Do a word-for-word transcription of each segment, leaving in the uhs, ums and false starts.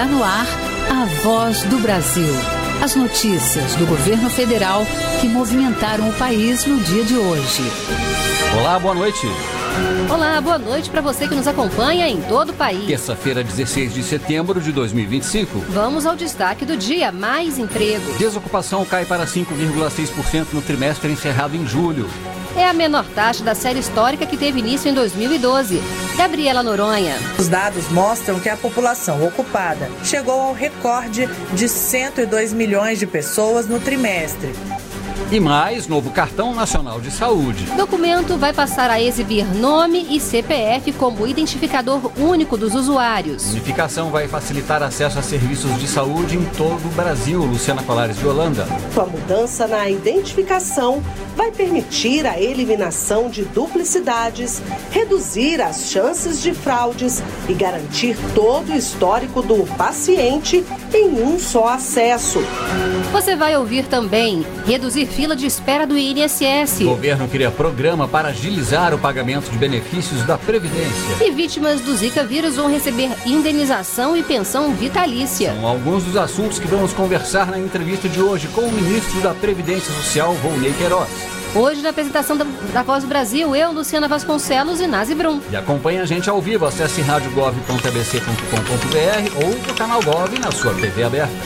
Está no ar a Voz do Brasil. As notícias do governo federal que movimentaram o país no dia de hoje. Olá, boa noite. Olá, boa noite para você que nos acompanha em todo o país. Terça-feira, dezesseis de setembro de dois mil e vinte e cinco. Vamos ao destaque do dia: mais emprego. Desocupação cai para cinco vírgula seis por cento no trimestre encerrado em julho. É a menor taxa da série histórica que teve início em dois mil e doze. Gabriela Noronha. Os dados mostram que a população ocupada chegou ao recorde de cento e dois milhões de pessoas no trimestre. E mais, novo Cartão Nacional de Saúde. O documento vai passar a exibir nome e C P F como identificador único dos usuários. A unificação vai facilitar acesso a serviços de saúde em todo o Brasil. Luciana Colares de Holanda. A mudança na identificação vai permitir a eliminação de duplicidades, reduzir as chances de fraudes e garantir todo o histórico do paciente em um só acesso. Você vai ouvir também reduzir fila de espera do I N S S. O governo cria programa para agilizar o pagamento de benefícios da Previdência. E vítimas do Zika vírus vão receber indenização e pensão vitalícia. São alguns dos assuntos que vamos conversar na entrevista de hoje com o ministro da Previdência Social, Volney Queiroz. Hoje, na apresentação da, da Voz do Brasil, eu, Luciana Vasconcelos e Nazi Brum. E acompanhe a gente ao vivo. Acesse rádio gov ponto a b c ponto com ponto b r ou no canal Gov na sua T V aberta.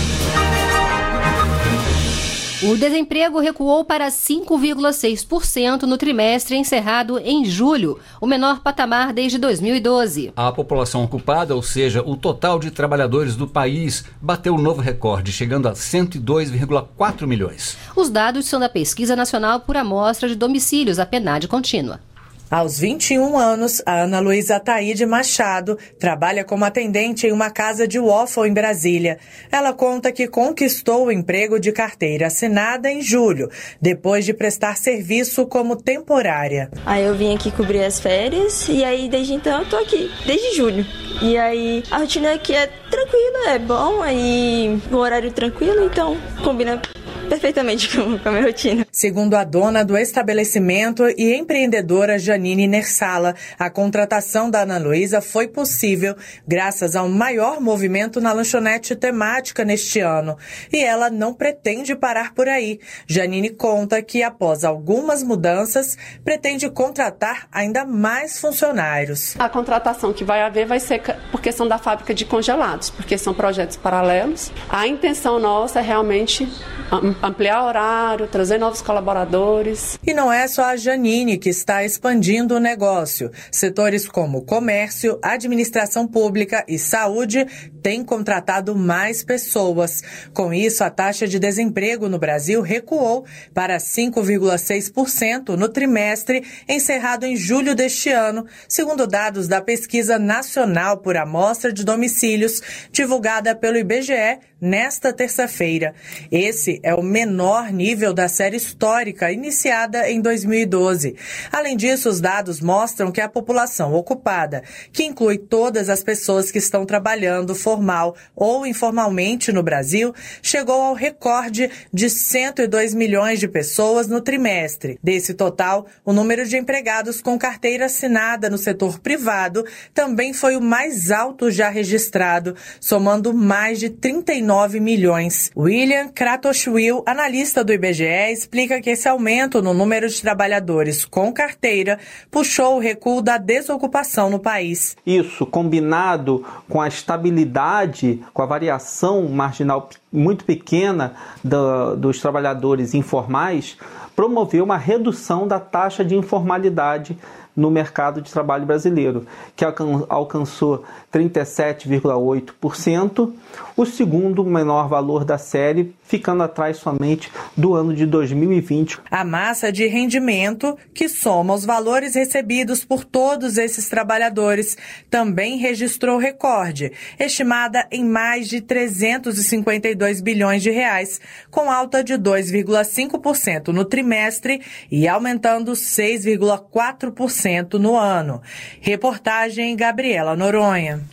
O desemprego recuou para cinco vírgula seis por cento no trimestre encerrado em julho, o menor patamar desde dois mil e doze. A população ocupada, ou seja, o total de trabalhadores do país, bateu um novo recorde, chegando a cento e dois vírgula quatro milhões. Os dados são da Pesquisa Nacional por Amostra de Domicílios, a PNAD contínua. Aos vinte e um anos, a Ana Luísa Ataíde Machado trabalha como atendente em uma casa de waffle em Brasília. Ela conta que conquistou o emprego de carteira assinada em julho, depois de prestar serviço como temporária. Aí eu vim aqui cobrir as férias e aí desde então eu tô aqui, desde julho. E aí a rotina aqui é tranquila, é bom, aí o horário tranquilo, então combina perfeitamente com, com a minha rotina. Segundo a dona do estabelecimento e empreendedora Janine Nersala, a contratação da Ana Luísa foi possível graças ao maior movimento na lanchonete temática neste ano. E ela não pretende parar por aí. Janine conta que, após algumas mudanças, pretende contratar ainda mais funcionários. A contratação que vai haver vai ser por questão da fábrica de congelados, porque são projetos paralelos. A intenção nossa é realmente ampliar o horário, trazer novos colaboradores. E não é só a Janine que está expandindo o negócio. Setores como comércio, administração pública e saúde têm contratado mais pessoas. Com isso, a taxa de desemprego no Brasil recuou para cinco vírgula seis por cento no trimestre encerrado em julho deste ano, segundo dados da Pesquisa Nacional por Amostra de Domicílios, divulgada pelo I B G E nesta terça-feira. Esse é o menor nível da série histórica iniciada em dois mil e doze. Além disso, os dados mostram que a população ocupada, que inclui todas as pessoas que estão trabalhando formal ou informalmente no Brasil, chegou ao recorde de cento e dois milhões de pessoas no trimestre. Desse total, o número de empregados com carteira assinada no setor privado também foi o mais alto já registrado, somando mais de trinta e nove milhões. William Kratochwill, analista do I B G E, explica que esse aumento no número de trabalhadores com carteira puxou o recuo da desocupação no país. Isso, combinado com a estabilidade, com a variação marginal muito pequena do, dos trabalhadores informais, promoveu uma redução da taxa de informalidade no mercado de trabalho brasileiro, que alcançou trinta e sete vírgula oito por cento, o segundo menor valor da série, ficando atrás somente do ano de dois mil e vinte. A massa de rendimento, que soma os valores recebidos por todos esses trabalhadores, também registrou recorde, estimada em mais de trezentos e cinquenta e dois bilhões de reais, com alta de dois vírgula cinco por cento no trimestre e aumentando seis vírgula quatro por cento no ano. Reportagem Gabriela Noronha.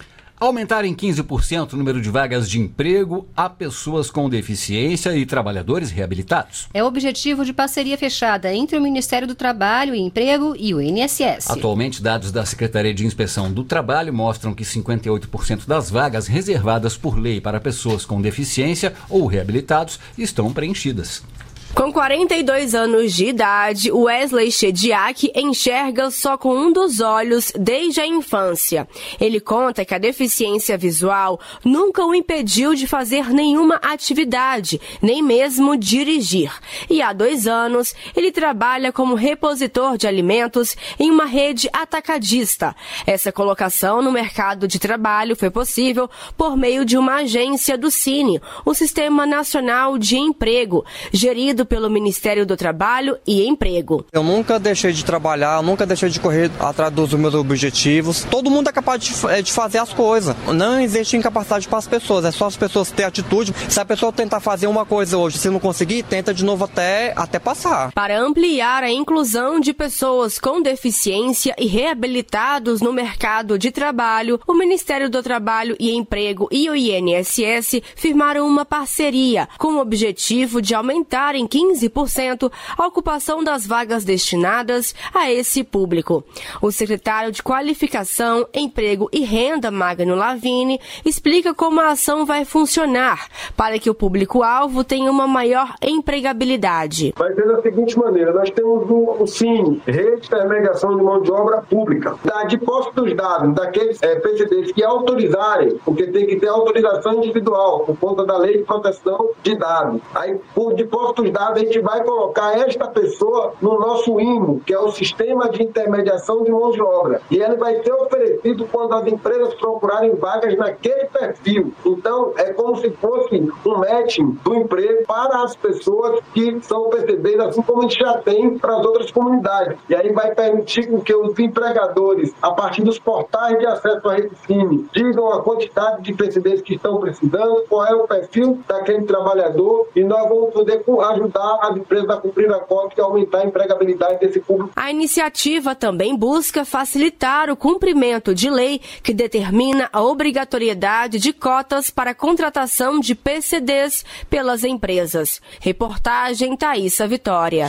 Aumentar em quinze por cento o número de vagas de emprego a pessoas com deficiência e trabalhadores reabilitados. É o objetivo de parceria fechada entre o Ministério do Trabalho e Emprego e o I N S S. Atualmente, dados da Secretaria de Inspeção do Trabalho mostram que cinquenta e oito por cento das vagas reservadas por lei para pessoas com deficiência ou reabilitados estão preenchidas. Com quarenta e dois anos de idade, Wesley Chediak enxerga só com um dos olhos desde a infância. Ele conta que a deficiência visual nunca o impediu de fazer nenhuma atividade, nem mesmo dirigir. E há dois anos, ele trabalha como repositor de alimentos em uma rede atacadista. Essa colocação no mercado de trabalho foi possível por meio de uma agência do Cine, o Sistema Nacional de Emprego, gerido pelo Ministério do Trabalho e Emprego. Eu nunca deixei de trabalhar, nunca deixei de correr atrás dos meus objetivos. Todo mundo é capaz de, de fazer as coisas. Não existe incapacidade para as pessoas, é só as pessoas terem atitude. Se a pessoa tentar fazer uma coisa hoje, se não conseguir, tenta de novo até, até passar. Para ampliar a inclusão de pessoas com deficiência e reabilitados no mercado de trabalho, o Ministério do Trabalho e Emprego e o I N S S firmaram uma parceria com o objetivo de aumentar em quinze por cento a ocupação das vagas destinadas a esse público. O secretário de Qualificação, Emprego e Renda, Magno Lavini, explica como a ação vai funcionar para que o público-alvo tenha uma maior empregabilidade. Vai ser da seguinte maneira, nós temos o, o Cine, Rede de Intermediação de Mão de Obra Pública, da, de posse dos dados daqueles é, P C Ds que autorizarem, porque tem que ter autorização individual por conta da Lei de Proteção de Dados. Aí, por de posse dos dados, a gente vai colocar esta pessoa no nosso I M O, que é o Sistema de Intermediação de Mão de Obra. E ele vai ser oferecido quando as empresas procurarem vagas naquele perfil. Então, é como se fosse um matching do emprego para as pessoas que são percebidas, assim como a gente já tem para as outras comunidades. E aí vai permitir que os empregadores, a partir dos portais de acesso à rede Cine, digam a quantidade de P C Ds que estão precisando, qual é o perfil daquele trabalhador, e nós vamos poder ajudar as empresas a cumprir a cota e aumentar a empregabilidade desse público. A iniciativa também busca facilitar o cumprimento de lei que determina a obrigatoriedade de cotas para a contratação de P C Ds pelas empresas. Reportagem Thaísa Vitória.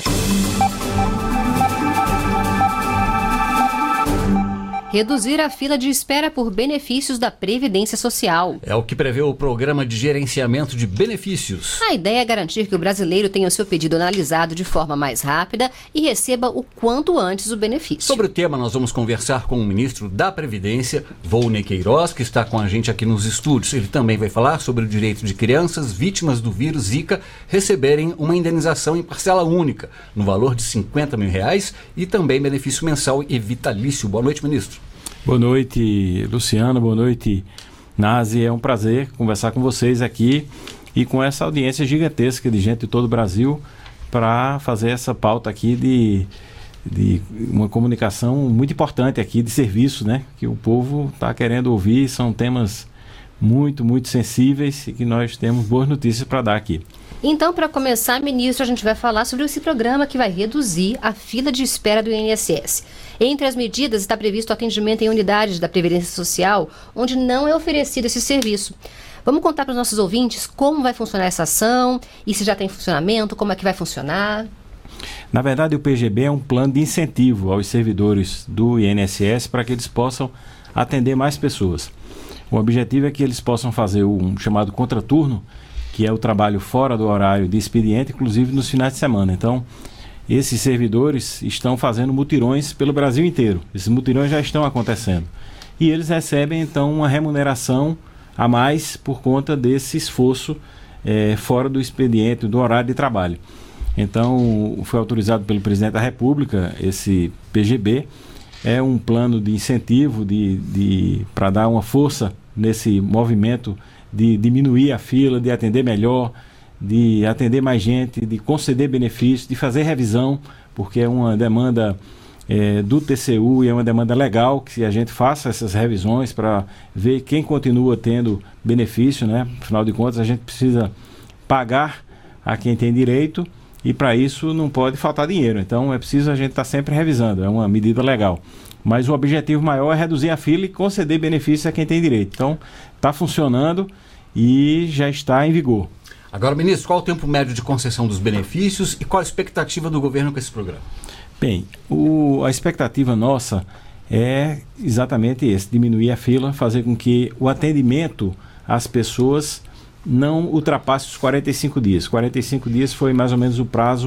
Reduzir a fila de espera por benefícios da Previdência Social. É o que prevê o Programa de Gerenciamento de Benefícios. A ideia é garantir que o brasileiro tenha o seu pedido analisado de forma mais rápida e receba o quanto antes o benefício. Sobre o tema, nós vamos conversar com o ministro da Previdência, Volney Queiroz, que está com a gente aqui nos estúdios. Ele também vai falar sobre o direito de crianças vítimas do vírus Zika receberem uma indenização em parcela única, no valor de cinquenta mil reais, e também benefício mensal e vitalício. Boa noite, ministro. Boa noite, Luciano. Boa noite, Nazi. É um prazer conversar com vocês aqui e com essa audiência gigantesca de gente de todo o Brasil para fazer essa pauta aqui de, de uma comunicação muito importante aqui de serviço, né? Que o povo está querendo ouvir. São temas muito, muito sensíveis e que nós temos boas notícias para dar aqui. Então, para começar, ministro, a gente vai falar sobre esse programa que vai reduzir a fila de espera do I N S S. Entre as medidas está previsto o atendimento em unidades da Previdência Social, onde não é oferecido esse serviço. Vamos contar para os nossos ouvintes como vai funcionar essa ação e se já tem funcionamento, como é que vai funcionar? Na verdade, o P G B é um plano de incentivo aos servidores do I N S S para que eles possam atender mais pessoas. O objetivo é que eles possam fazer um chamado contraturno, que é o trabalho fora do horário de expediente, inclusive nos finais de semana. Então, esses servidores estão fazendo mutirões pelo Brasil inteiro. Esses mutirões já estão acontecendo. E eles recebem, então, uma remuneração a mais por conta desse esforço é, fora do expediente, do horário de trabalho. Então, foi autorizado pelo presidente da República esse P G B. É um plano de incentivo de, de, para dar uma força nesse movimento de diminuir a fila, de atender melhor, de atender mais gente, de conceder benefícios, de fazer revisão, porque é uma demanda é, do T C U e é uma demanda legal que a gente faça essas revisões para ver quem continua tendo benefício, né? Afinal de contas, a gente precisa pagar a quem tem direito e para isso não pode faltar dinheiro. Então é preciso a gente estar tá sempre revisando, é uma medida legal. Mas o objetivo maior é reduzir a fila e conceder benefícios a quem tem direito. Então, está funcionando e já está em vigor. Agora, ministro, qual o tempo médio de concessão dos benefícios e qual a expectativa do governo com esse programa? Bem, o, a expectativa nossa é exatamente esse, diminuir a fila, fazer com que o atendimento às pessoas não ultrapasse os quarenta e cinco dias. quarenta e cinco dias foi mais ou menos o prazo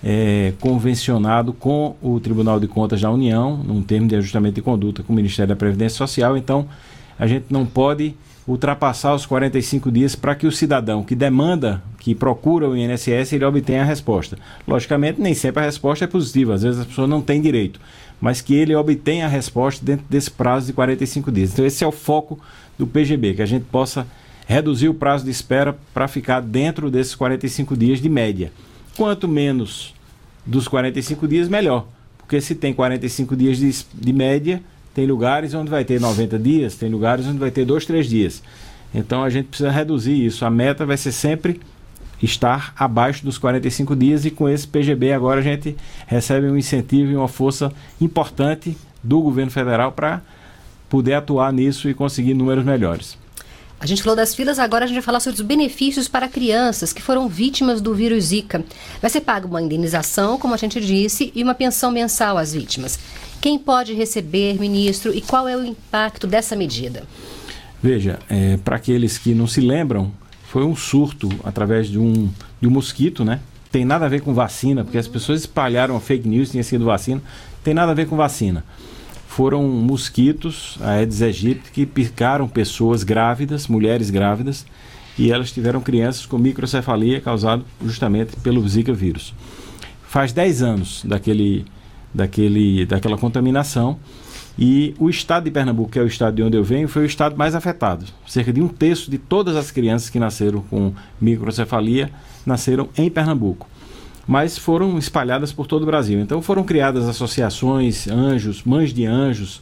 é, convencionado com o Tribunal de Contas da União, num termo de ajustamento de conduta com o Ministério da Previdência Social. Então, a gente não pode ultrapassar os quarenta e cinco dias para que o cidadão que demanda, que procura o I N S S, ele obtenha a resposta. Logicamente, nem sempre a resposta é positiva, às vezes a pessoa não tem direito, mas que ele obtenha a resposta dentro desse prazo de quarenta e cinco dias. Então esse é o foco do P G B, que a gente possa reduzir o prazo de espera para ficar dentro desses quarenta e cinco dias de média. Quanto menos dos quarenta e cinco dias, melhor, porque se tem quarenta e cinco dias de, de média, tem lugares onde vai ter noventa dias, tem lugares onde vai ter dois, três dias. Então a gente precisa reduzir isso. A meta vai ser sempre estar abaixo dos quarenta e cinco dias, e com esse P G B agora a gente recebe um incentivo e uma força importante do governo federal para poder atuar nisso e conseguir números melhores. A gente falou das filas, agora a gente vai falar sobre os benefícios para crianças que foram vítimas do vírus Zika. Vai ser paga uma indenização, como a gente disse, e uma pensão mensal às vítimas. Quem pode receber, ministro, e qual é o impacto dessa medida? Veja, é, para aqueles que não se lembram, foi um surto através de um, de um mosquito, né? Tem nada a ver com vacina, porque as pessoas espalharam fake news, tinha sido vacina. Tem nada a ver com vacina. Foram mosquitos, a Aedes aegypti, que picaram pessoas grávidas, mulheres grávidas, e elas tiveram crianças com microcefalia causada justamente pelo Zika vírus. Faz dez anos daquele, daquele, daquela contaminação, e o estado de Pernambuco, que é o estado de onde eu venho, foi o estado mais afetado. Cerca de um terço de todas as crianças que nasceram com microcefalia nasceram em Pernambuco, mas foram espalhadas por todo o Brasil. Então foram criadas associações, anjos, mães de anjos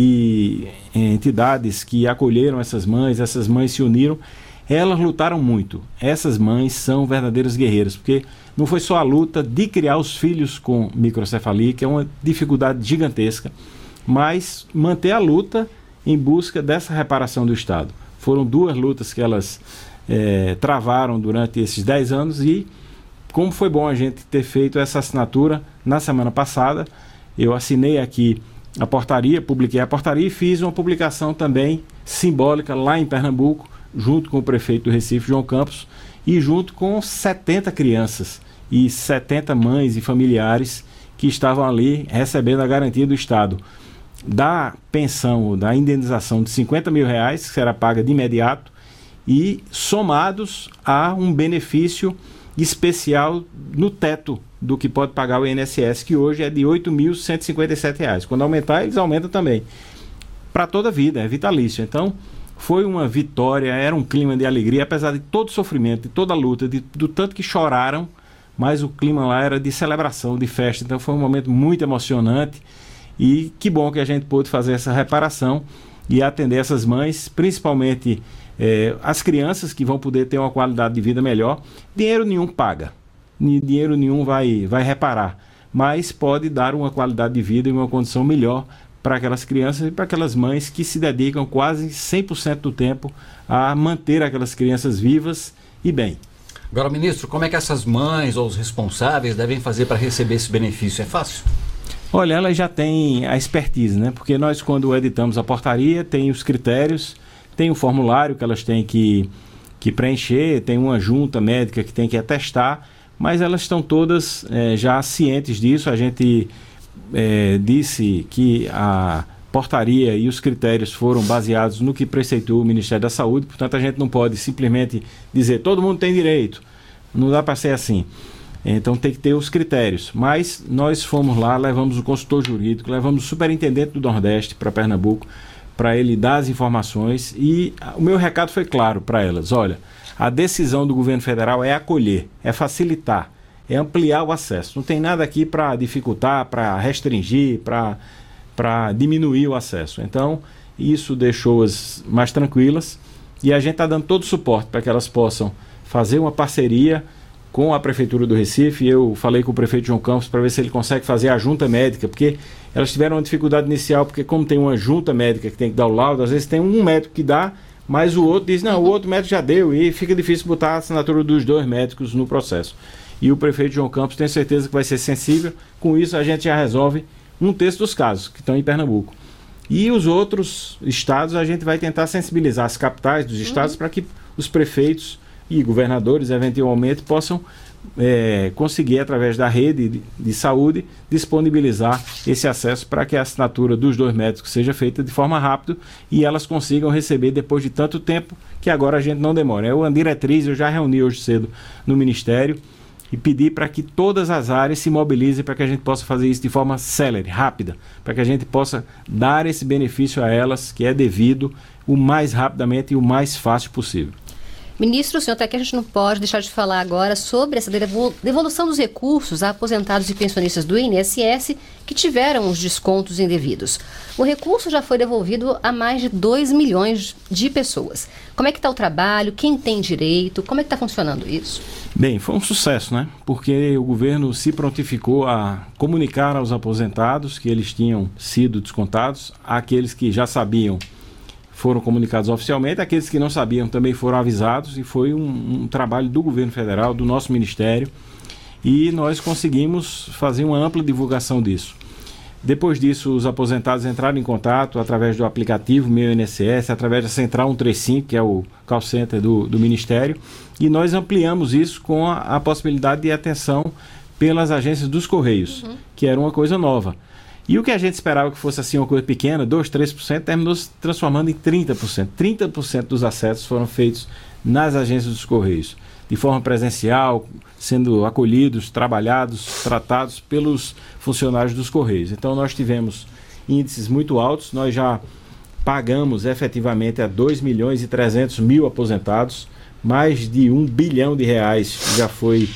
e entidades que acolheram essas mães, essas mães se uniram. Elas lutaram muito. Essas mães são verdadeiras guerreiras, porque não foi só a luta de criar os filhos com microcefalia, que é uma dificuldade gigantesca, mas manter a luta em busca dessa reparação do Estado. Foram duas lutas que elas é, travaram durante esses dez anos, e como foi bom a gente ter feito essa assinatura na semana passada. Eu assinei aqui a portaria, publiquei a portaria e fiz uma publicação também simbólica lá em Pernambuco, junto com o prefeito do Recife, João Campos, e junto com setenta crianças e setenta mães e familiares que estavam ali recebendo a garantia do Estado da pensão, da indenização de cinquenta mil reais, que será paga de imediato, e somados a um benefício especial no teto do que pode pagar o I N S S, que hoje é de oito mil cento e cinquenta e sete reais. Quando aumentar, eles aumentam também. Para toda a vida, é vitalício. Então, foi uma vitória, era um clima de alegria, apesar de todo o sofrimento, de toda a luta, de, do tanto que choraram, mas o clima lá era de celebração, de festa. Então, foi um momento muito emocionante, e que bom que a gente pôde fazer essa reparação e atender essas mães, principalmente É, as crianças, que vão poder ter uma qualidade de vida melhor. Dinheiro nenhum paga, dinheiro nenhum vai, vai reparar, mas pode dar uma qualidade de vida e uma condição melhor para aquelas crianças e para aquelas mães que se dedicam quase cem por cento do tempo a manter aquelas crianças vivas e bem. Agora, ministro, como é que essas mães ou os responsáveis devem fazer para receber esse benefício? É fácil? Olha, elas já têm a expertise, né? Porque nós, quando editamos a portaria, tem os critérios, tem um formulário que elas têm que, que preencher, tem uma junta médica que tem que atestar, mas elas estão todas é, já cientes disso. A gente é, disse que a portaria e os critérios foram baseados no que preceitou o Ministério da Saúde, portanto a gente não pode simplesmente dizer todo mundo tem direito, não dá para ser assim. Então tem que ter os critérios, mas nós fomos lá, levamos o consultor jurídico, levamos o superintendente do Nordeste para Pernambuco, para ele dar as informações, e o meu recado foi claro para elas: olha, a decisão do governo federal é acolher, é facilitar, é ampliar o acesso. Não tem nada aqui para dificultar, para restringir, para diminuir o acesso. Então, isso deixou-as mais tranquilas, e a gente está dando todo o suporte para que elas possam fazer uma parceria com a Prefeitura do Recife. Eu falei com o prefeito João Campos para ver se ele consegue fazer a junta médica, porque elas tiveram uma dificuldade inicial, porque como tem uma junta médica que tem que dar o laudo, às vezes tem um médico que dá, mas o outro diz, não, o outro médico já deu, e fica difícil botar a assinatura dos dois médicos no processo. E o prefeito João Campos tem certeza que vai ser sensível. Com isso a gente já resolve um terço dos casos que estão em Pernambuco. E os outros estados a gente vai tentar sensibilizar as capitais dos estados uhum. para que os prefeitos e governadores eventualmente possam é, conseguir, através da rede de, de saúde, disponibilizar esse acesso para que a assinatura dos dois médicos seja feita de forma rápida e elas consigam receber depois de tanto tempo, que agora a gente não demora. É uma diretriz, eu já reuni hoje cedo no Ministério e pedi para que todas as áreas se mobilizem para que a gente possa fazer isso de forma célere, rápida, para que a gente possa dar esse benefício a elas, que é devido, o mais rapidamente e o mais fácil possível. Ministro, o senhor até que a gente não pode deixar de falar agora sobre essa devolução dos recursos a aposentados e pensionistas do I N S S que tiveram os descontos indevidos. O recurso já foi devolvido a mais de dois milhões de pessoas. Como é que está o trabalho? Quem tem direito? Como é que está funcionando isso? Bem, foi um sucesso, né? Porque o governo se prontificou a comunicar aos aposentados que eles tinham sido descontados, àqueles que já sabiam foram comunicados oficialmente, aqueles que não sabiam também foram avisados, e foi um, um trabalho do governo federal, do nosso ministério, e nós conseguimos fazer uma ampla divulgação disso. Depois disso, os aposentados entraram em contato através do aplicativo Meu I N S S, através da Central cento e trinta e cinco, que é o call center do, do Ministério, e nós ampliamos isso com a, a possibilidade de atenção pelas agências dos Correios, uhum. que era uma coisa nova. E o que a gente esperava que fosse assim uma coisa pequena, dois, três por cento, terminou se transformando em trinta por cento. trinta por cento dos acessos foram feitos nas agências dos Correios, de forma presencial, sendo acolhidos, trabalhados, tratados pelos funcionários dos Correios. Então nós tivemos índices muito altos, nós já pagamos efetivamente a dois milhões e trezentos mil aposentados, mais de um bilhão de reais já foi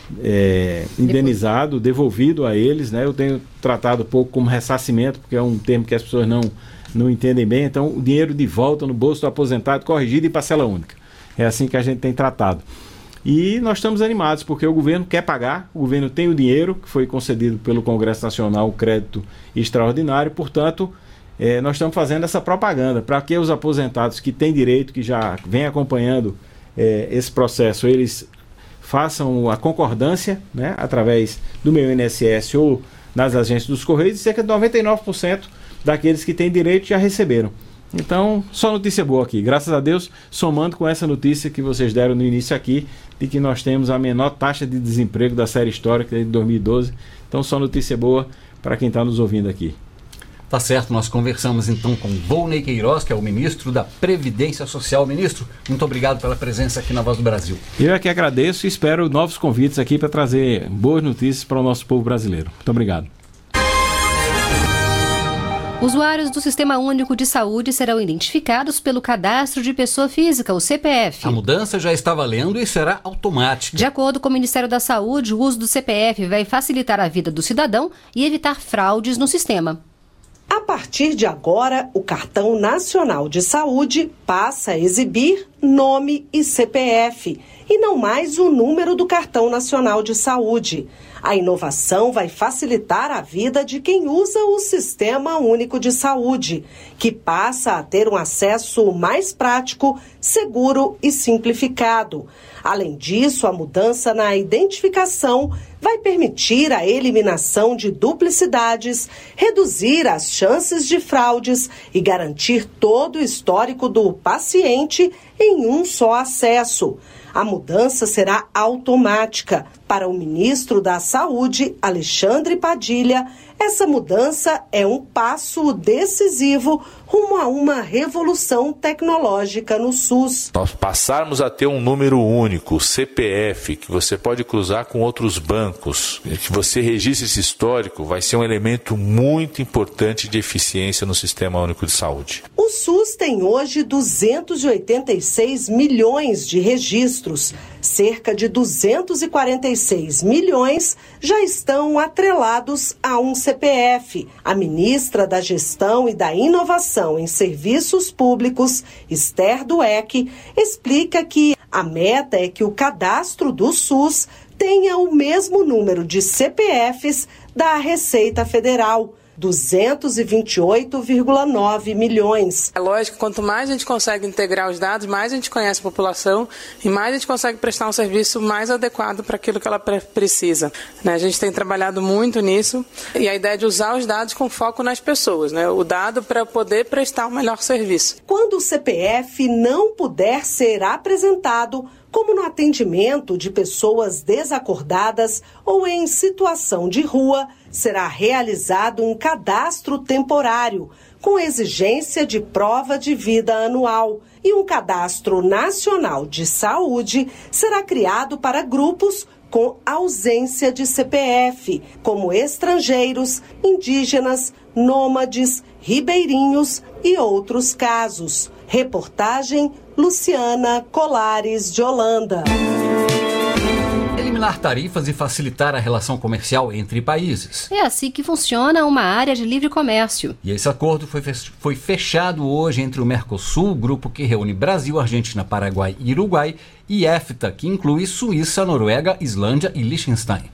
É, indenizado, devolvido a eles, né? Eu tenho tratado pouco como ressarcimento, porque é um termo que as pessoas não, não entendem bem. Então, o dinheiro de volta no bolso do aposentado, corrigido em parcela única. É assim que a gente tem tratado. E nós estamos animados, porque o governo quer pagar, o governo tem o dinheiro, que foi concedido pelo Congresso Nacional, o crédito extraordinário, portanto, é, nós estamos fazendo essa propaganda para que os aposentados que têm direito, que já vêm acompanhando é, esse processo, eles façam a concordância, né, através do Meu I N S S ou nas agências dos Correios, e cerca de noventa e nove por cento daqueles que têm direito já receberam. Então, só notícia boa aqui, graças a Deus, somando com essa notícia que vocês deram no início aqui, de que nós temos a menor taxa de desemprego da série histórica de dois mil e doze. Então, só notícia boa para quem está nos ouvindo aqui. Tá certo, nós conversamos então com Volney Queiroz, que é o ministro da Previdência Social. Ministro, muito obrigado pela presença aqui na Voz do Brasil. Eu é que agradeço e espero novos convites aqui para trazer boas notícias para o nosso povo brasileiro. Muito obrigado. Usuários do Sistema Único de Saúde serão identificados pelo Cadastro de Pessoa Física, o C P F. A mudança já está valendo e será automática. De acordo com o Ministério da Saúde, o uso do C P F vai facilitar a vida do cidadão e evitar fraudes no sistema. A partir de agora, o Cartão Nacional de Saúde passa a exibir nome e C P F, e não mais o número do Cartão Nacional de Saúde. A inovação vai facilitar a vida de quem usa o Sistema Único de Saúde, que passa a ter um acesso mais prático, seguro e simplificado. Além disso, a mudança na identificação vai permitir a eliminação de duplicidades, reduzir as chances de fraudes e garantir todo o histórico do paciente em um só acesso. A mudança será automática. Para o ministro da Saúde, Alexandre Padilha, essa mudança é um passo decisivo rumo a uma revolução tecnológica no SUS. Nós passarmos a ter um número único, C P F, que você pode cruzar com outros bancos, que você registre esse histórico, vai ser um elemento muito importante de eficiência no Sistema Único de Saúde. O SUS tem hoje duzentos e oitenta e seis milhões de registros. Cerca de duzentos e quarenta e seis milhões já estão atrelados a um C P F. A ministra da Gestão e da Inovação em Serviços Públicos, Esther Dweck, explica que a meta é que o cadastro do SUS tenha o mesmo número de C P Fs da Receita Federal, duzentos e vinte e oito vírgula nove milhões. É lógico que quanto mais a gente consegue integrar os dados, mais a gente conhece a população e mais a gente consegue prestar um serviço mais adequado para aquilo que ela precisa. A gente tem trabalhado muito nisso e a ideia é de usar os dados com foco nas pessoas, né? O dado para poder prestar um melhor serviço. Quando o C P F não puder ser apresentado, como no atendimento de pessoas desacordadas ou em situação de rua, será realizado um cadastro temporário, com exigência de prova de vida anual. E um cadastro nacional de saúde será criado para grupos com ausência de C P F, como estrangeiros, indígenas, nômades, ribeirinhos e outros casos. Reportagem Luciana Colares de Holanda. Eliminar tarifas e facilitar a relação comercial entre países. É assim que funciona uma área de livre comércio. E esse acordo foi, foi fechado hoje entre o Mercosul, grupo que reúne Brasil, Argentina, Paraguai e Uruguai, e EFTA, que inclui Suíça, Noruega, Islândia e Liechtenstein.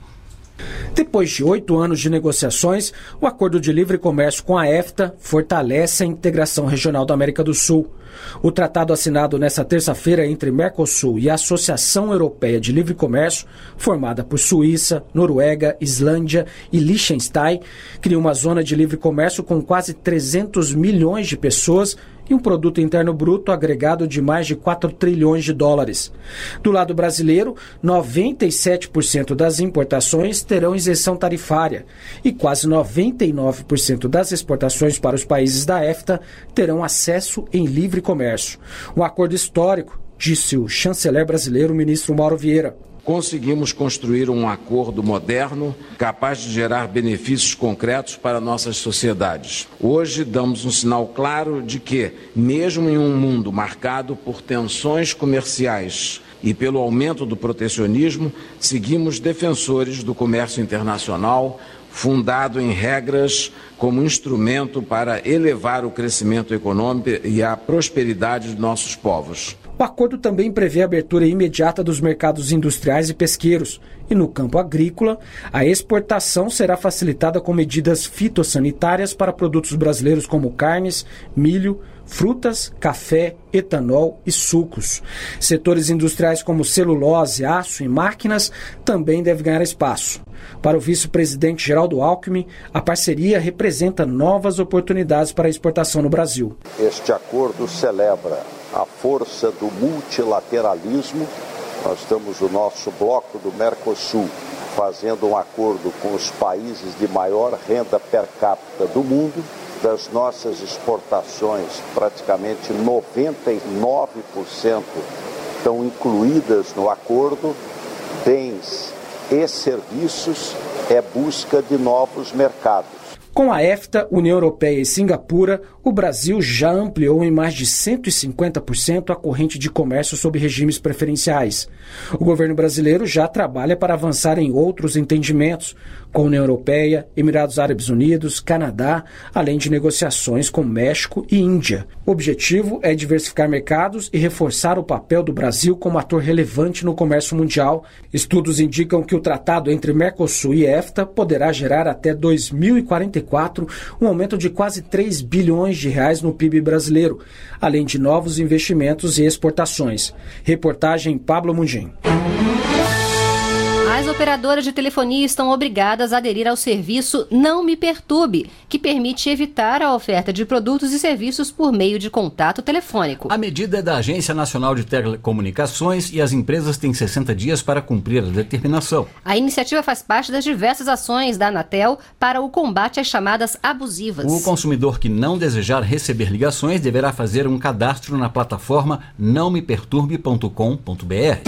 Depois de oito anos de negociações, o acordo de livre comércio com a EFTA fortalece a integração regional da América do Sul. O tratado assinado nesta terça-feira entre Mercosul e a Associação Europeia de Livre Comércio, formada por Suíça, Noruega, Islândia e Liechtenstein, cria uma zona de livre comércio com quase trezentos milhões de pessoas e um produto interno bruto agregado de mais de quatro trilhões de dólares. Do lado brasileiro, noventa e sete por cento das importações terão isenção tarifária e quase noventa e nove por cento das exportações para os países da EFTA terão acesso em livre comércio. Um acordo histórico, disse o chanceler brasileiro, ministro Mauro Vieira. Conseguimos construir um acordo moderno, capaz de gerar benefícios concretos para nossas sociedades. Hoje damos um sinal claro de que, mesmo em um mundo marcado por tensões comerciais e pelo aumento do protecionismo, seguimos defensores do comércio internacional, fundado em regras como instrumento para elevar o crescimento econômico e a prosperidade de nossos povos. O acordo também prevê a abertura imediata dos mercados industriais e pesqueiros. E no campo agrícola, a exportação será facilitada com medidas fitossanitárias para produtos brasileiros como carnes, milho, frutas, café, etanol e sucos. Setores industriais como celulose, aço e máquinas também devem ganhar espaço. Para o vice-presidente Geraldo Alckmin, a parceria representa novas oportunidades para a exportação no Brasil. Este acordo celebra a força do multilateralismo. Nós temos o nosso bloco do Mercosul fazendo um acordo com os países de maior renda per capita do mundo. Das nossas exportações, praticamente noventa e nove por cento estão incluídas no acordo. Bens e serviços é busca de novos mercados. Com a EFTA, União Europeia e Singapura, o Brasil já ampliou em mais de cento e cinquenta por cento a corrente de comércio sob regimes preferenciais. O governo brasileiro já trabalha para avançar em outros entendimentos, com a União Europeia, Emirados Árabes Unidos, Canadá, além de negociações com México e Índia. O objetivo é diversificar mercados e reforçar o papel do Brasil como ator relevante no comércio mundial. Estudos indicam que o tratado entre Mercosul e EFTA poderá gerar até dois mil e quarenta e quatro um aumento de quase três bilhões de reais no P I B brasileiro, além de novos investimentos e exportações. Reportagem Pablo Mungim. As operadoras de telefonia estão obrigadas a aderir ao serviço Não Me Perturbe, que permite evitar a oferta de produtos e serviços por meio de contato telefônico. A medida é da Agência Nacional de Telecomunicações e as empresas têm sessenta dias para cumprir a determinação. A iniciativa faz parte das diversas ações da Anatel para o combate às chamadas abusivas. O consumidor que não desejar receber ligações deverá fazer um cadastro na plataforma não me perturbe ponto com ponto b r.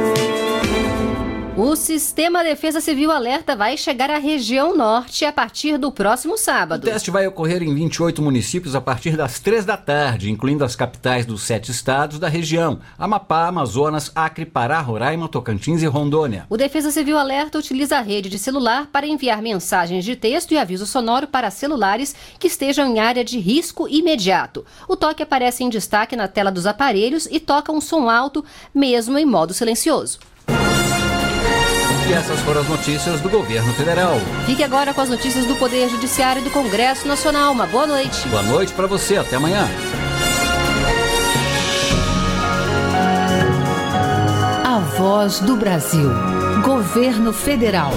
O Sistema Defesa Civil Alerta vai chegar à região norte a partir do próximo sábado. O teste vai ocorrer em vinte e oito municípios a partir das três da tarde, incluindo as capitais dos sete estados da região: Amapá, Amazonas, Acre, Pará, Roraima, Tocantins e Rondônia. O Defesa Civil Alerta utiliza a rede de celular para enviar mensagens de texto e aviso sonoro para celulares que estejam em área de risco imediato. O toque aparece em destaque na tela dos aparelhos e toca um som alto, mesmo em modo silencioso. E essas foram as notícias do governo federal. Fique agora com as notícias do Poder Judiciário e do Congresso Nacional. Uma boa noite. Boa noite para você. Até amanhã. A Voz do Brasil. Governo Federal.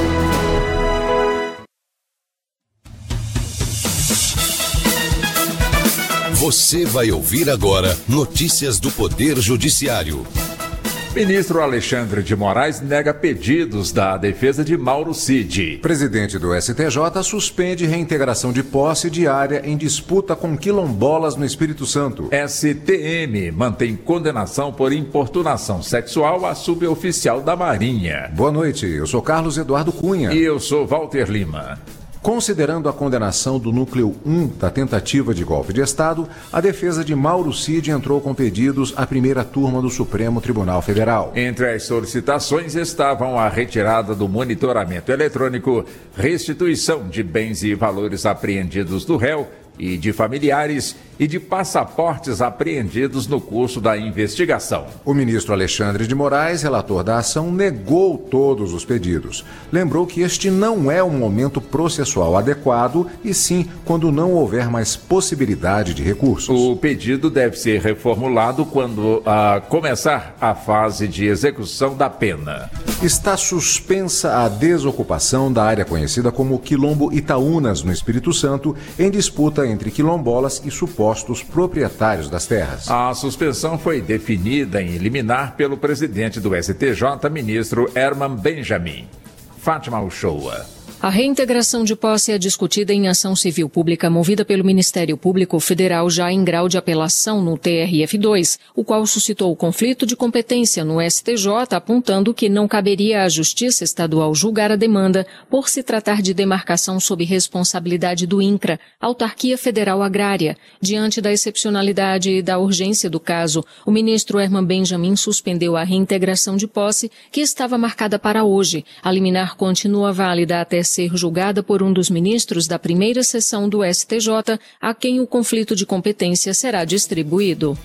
Você vai ouvir agora notícias do Poder Judiciário. Ministro Alexandre de Moraes nega pedidos da defesa de Mauro Cid. Presidente do S T J suspende reintegração de posse diária em disputa com quilombolas no Espírito Santo. S T M mantém condenação por importunação sexual a suboficial da Marinha. Boa noite, eu sou Carlos Eduardo Cunha. E eu sou Walter Lima. Considerando a condenação do núcleo um da tentativa de golpe de Estado, a defesa de Mauro Cid entrou com pedidos à primeira turma do Supremo Tribunal Federal. Entre as solicitações estavam a retirada do monitoramento eletrônico, restituição de bens e valores apreendidos do réu e de familiares e de passaportes apreendidos no curso da investigação. O ministro Alexandre de Moraes, relator da ação, negou todos os pedidos. Lembrou que este não é um momento processual adequado e sim quando não houver mais possibilidade de recursos. O pedido deve ser reformulado quando a começar a fase de execução da pena. Está suspensa a desocupação da área conhecida como Quilombo Itaúnas, no Espírito Santo, em disputa entre quilombolas e supostos proprietários das terras. A suspensão foi definida em liminar pelo presidente do S T J, ministro Herman Benjamin. Fátima Uchoa. A reintegração de posse é discutida em ação civil pública movida pelo Ministério Público Federal já em grau de apelação no T R F dois, o qual suscitou o conflito de competência no S T J, apontando que não caberia à Justiça Estadual julgar a demanda por se tratar de demarcação sob responsabilidade do INCRA, Autarquia Federal Agrária. Diante da excepcionalidade e da urgência do caso, o ministro Herman Benjamin suspendeu a reintegração de posse, que estava marcada para hoje. A liminar continua válida até ser julgada por um dos ministros da primeira sessão do S T J, a quem o conflito de competência será distribuído.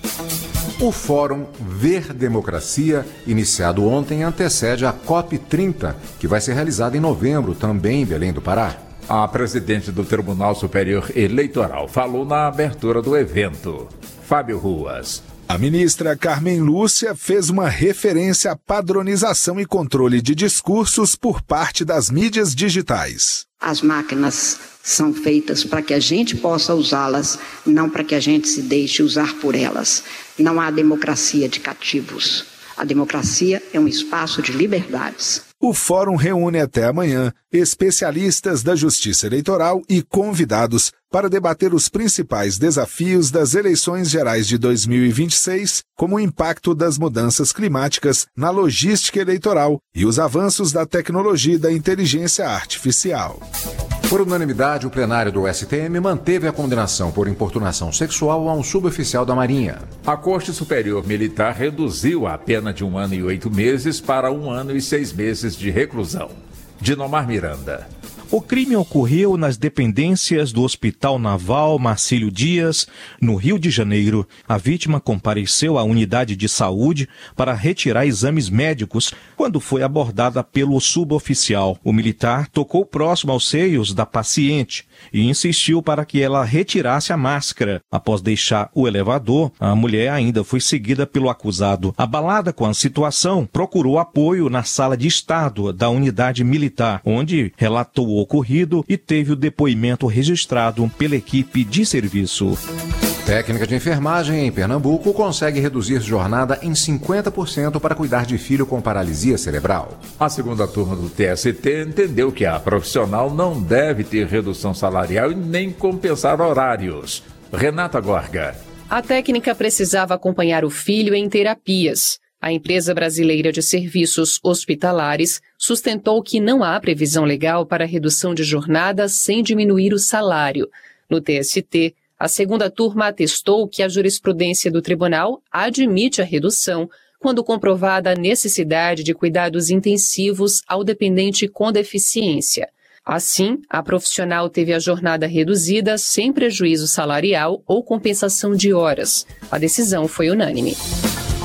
O Fórum Ver Democracia, iniciado ontem, antecede a COP trinta, que vai ser realizada em novembro, também em Belém do Pará. A presidente do Tribunal Superior Eleitoral falou na abertura do evento. Fábio Ruas. A ministra Carmen Lúcia fez uma referência à padronização e controle de discursos por parte das mídias digitais. As máquinas são feitas para que a gente possa usá-las, não para que a gente se deixe usar por elas. Não há democracia de cativos. A democracia é um espaço de liberdades. O fórum reúne até amanhã especialistas da Justiça Eleitoral e convidados para debater os principais desafios das eleições gerais de dois mil e vinte e seis, como o impacto das mudanças climáticas na logística eleitoral e os avanços da tecnologia e da inteligência artificial. Por unanimidade, o plenário do S T M manteve a condenação por importunação sexual a um suboficial da Marinha. A Corte Superior Militar reduziu a pena de um ano e oito meses para um ano e seis meses de reclusão. Dinomar Miranda. O crime ocorreu nas dependências do Hospital Naval Marcílio Dias, no Rio de Janeiro. A vítima compareceu à unidade de saúde para retirar exames médicos quando foi abordada pelo suboficial. O militar tocou próximo aos seios da paciente e insistiu para que ela retirasse a máscara. Após deixar o elevador, a mulher ainda foi seguida pelo acusado. Abalada com a situação, procurou apoio na sala de estado da unidade militar, onde relatou o ocorrido e teve o depoimento registrado pela equipe de serviço. Técnica de enfermagem em Pernambuco consegue reduzir jornada em cinquenta por cento para cuidar de filho com paralisia cerebral. A segunda turma do T S T entendeu que a profissional não deve ter redução salarial e nem compensar horários. Renata Gorga. A técnica precisava acompanhar o filho em terapias. A empresa brasileira de serviços hospitalares sustentou que não há previsão legal para redução de jornada sem diminuir o salário. No T S T, a segunda turma atestou que a jurisprudência do tribunal admite a redução quando comprovada a necessidade de cuidados intensivos ao dependente com deficiência. Assim, a profissional teve a jornada reduzida sem prejuízo salarial ou compensação de horas. A decisão foi unânime.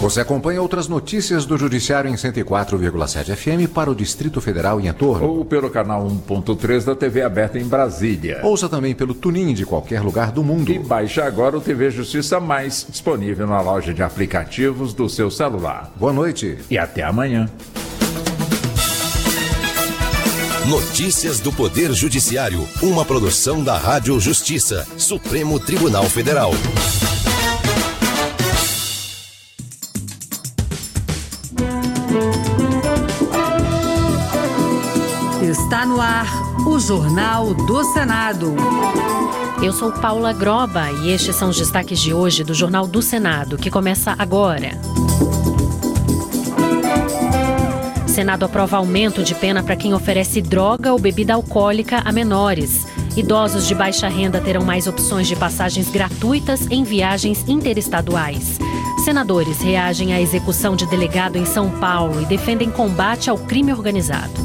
Você acompanha outras notícias do Judiciário em cento e quatro vírgula sete F M para o Distrito Federal e em torno. Ou pelo canal um ponto três da T V aberta em Brasília. Ouça também pelo TuneIn de qualquer lugar do mundo. E baixe agora o T V Justiça Mais, disponível na loja de aplicativos do seu celular. Boa noite. E até amanhã. Notícias do Poder Judiciário. Uma produção da Rádio Justiça, Supremo Tribunal Federal. Está no ar o Jornal do Senado. Eu sou Paula Groba e estes são os destaques de hoje do Jornal do Senado, que começa agora. Senado aprova aumento de pena para quem oferece droga ou bebida alcoólica a menores. Idosos de baixa renda terão mais opções de passagens gratuitas em viagens interestaduais. Senadores reagem à execução de delegado em São Paulo e defendem combate ao crime organizado.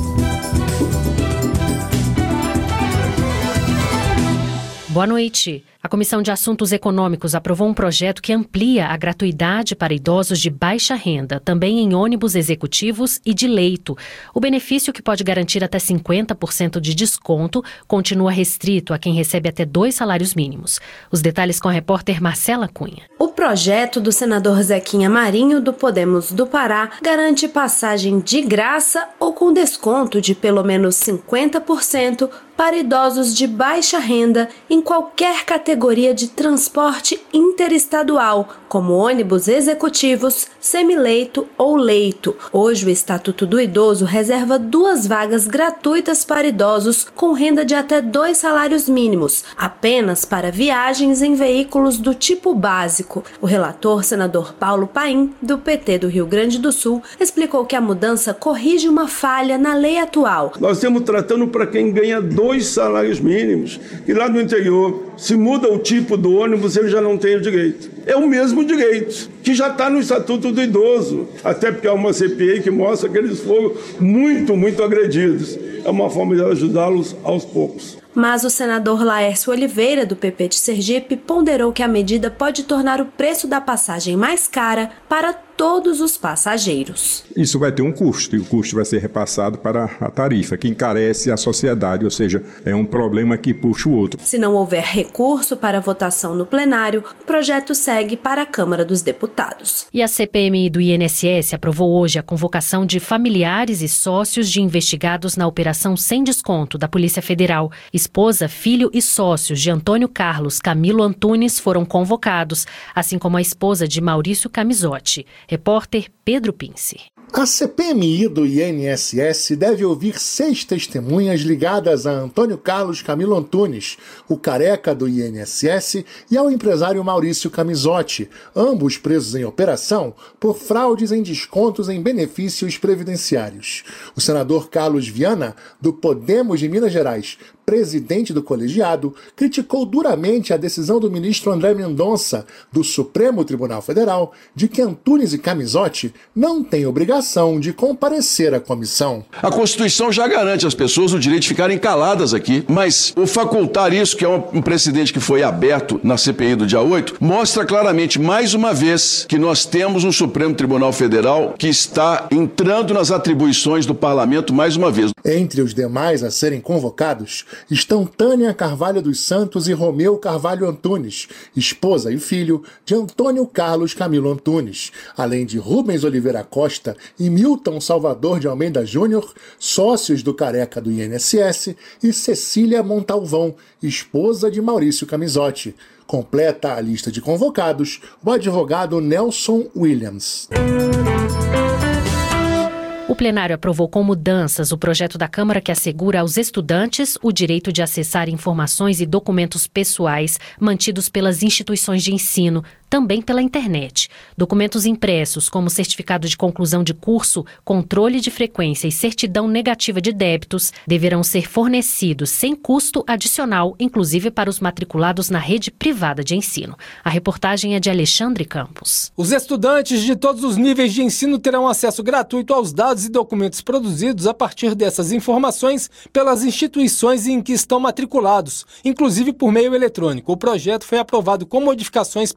Boa noite. A Comissão de Assuntos Econômicos aprovou um projeto que amplia a gratuidade para idosos de baixa renda, também em ônibus executivos e de leito. O benefício, que pode garantir até cinquenta por cento de desconto, continua restrito a quem recebe até dois salários mínimos. Os detalhes com a repórter Marcela Cunha. O projeto do senador Zequinha Marinho, do Podemos do Pará, garante passagem de graça ou com desconto de pelo menos cinquenta por cento para idosos de baixa renda em qualquer categoria de transporte interestadual, como ônibus executivos, semileito ou leito. Hoje, o Estatuto do Idoso reserva duas vagas gratuitas para idosos com renda de até dois salários mínimos, apenas para viagens em veículos do tipo básico. O relator, senador Paulo Paim, do P T do Rio Grande do Sul, explicou que a mudança corrige uma falha na lei atual. Nós estamos tratando para quem ganha dois salários mínimos, e lá no interior, se muda o tipo do ônibus, ele já não tem o direito. É o mesmo direito, que já está no Estatuto do Idoso, até porque há uma C P I que mostra que eles foram muito, muito agredidos. É uma forma de ajudá-los aos poucos. Mas o senador Laércio Oliveira, do P P de Sergipe, ponderou que a medida pode tornar o preço da passagem mais cara para todos os passageiros. Isso vai ter um custo, e o custo vai ser repassado para a tarifa, que encarece a sociedade, ou seja, é um problema que puxa o outro. Se não houver recurso para votação no plenário, o projeto segue para a Câmara dos Deputados. E a C P M I do I N S S aprovou hoje a convocação de familiares e sócios de investigados na Operação Sem Desconto da Polícia Federal. Esposa, filho e sócios de Antônio Carlos Camilo Antunes foram convocados, assim como a esposa de Maurício Camizotti. Repórter Pedro Pince. A C P M I do I N S S deve ouvir seis testemunhas ligadas a Antônio Carlos Camilo Antunes, o careca do I N S S, e ao empresário Maurício Camizotti, ambos presos em operação por fraudes em descontos em benefícios previdenciários. O senador Carlos Viana, do Podemos de Minas Gerais, presidente do colegiado, criticou duramente a decisão do ministro André Mendonça, do Supremo Tribunal Federal, de que Antunes e Camizotti não têm obrigação de comparecer à comissão. A Constituição já garante às pessoas o direito de ficarem caladas aqui, mas o facultar isso, que é um precedente que foi aberto na C P I do dia oito, mostra claramente, mais uma vez, que nós temos um Supremo Tribunal Federal que está entrando nas atribuições do parlamento mais uma vez. Entre os demais a serem convocados estão Tânia Carvalho dos Santos e Romeu Carvalho Antunes, esposa e filho de Antônio Carlos Camilo Antunes, além de Rubens Oliveira Costa e Milton Salvador de Almeida Júnior, sócios do careca do I N S S, e Cecília Montalvão, esposa de Maurício Camizotti. Completa a lista de convocados o advogado Nelson Williams. O plenário aprovou com mudanças o projeto da Câmara que assegura aos estudantes o direito de acessar informações e documentos pessoais mantidos pelas instituições de ensino, também pela internet. Documentos impressos, como certificado de conclusão de curso, controle de frequência e certidão negativa de débitos, deverão ser fornecidos sem custo adicional, inclusive para os matriculados na rede privada de ensino. A reportagem é de Alexandre Campos. Os estudantes de todos os níveis de ensino terão acesso gratuito aos dados e documentos produzidos a partir dessas informações pelas instituições em que estão matriculados, inclusive por meio eletrônico. O projeto foi aprovado com modificações pelo Senado.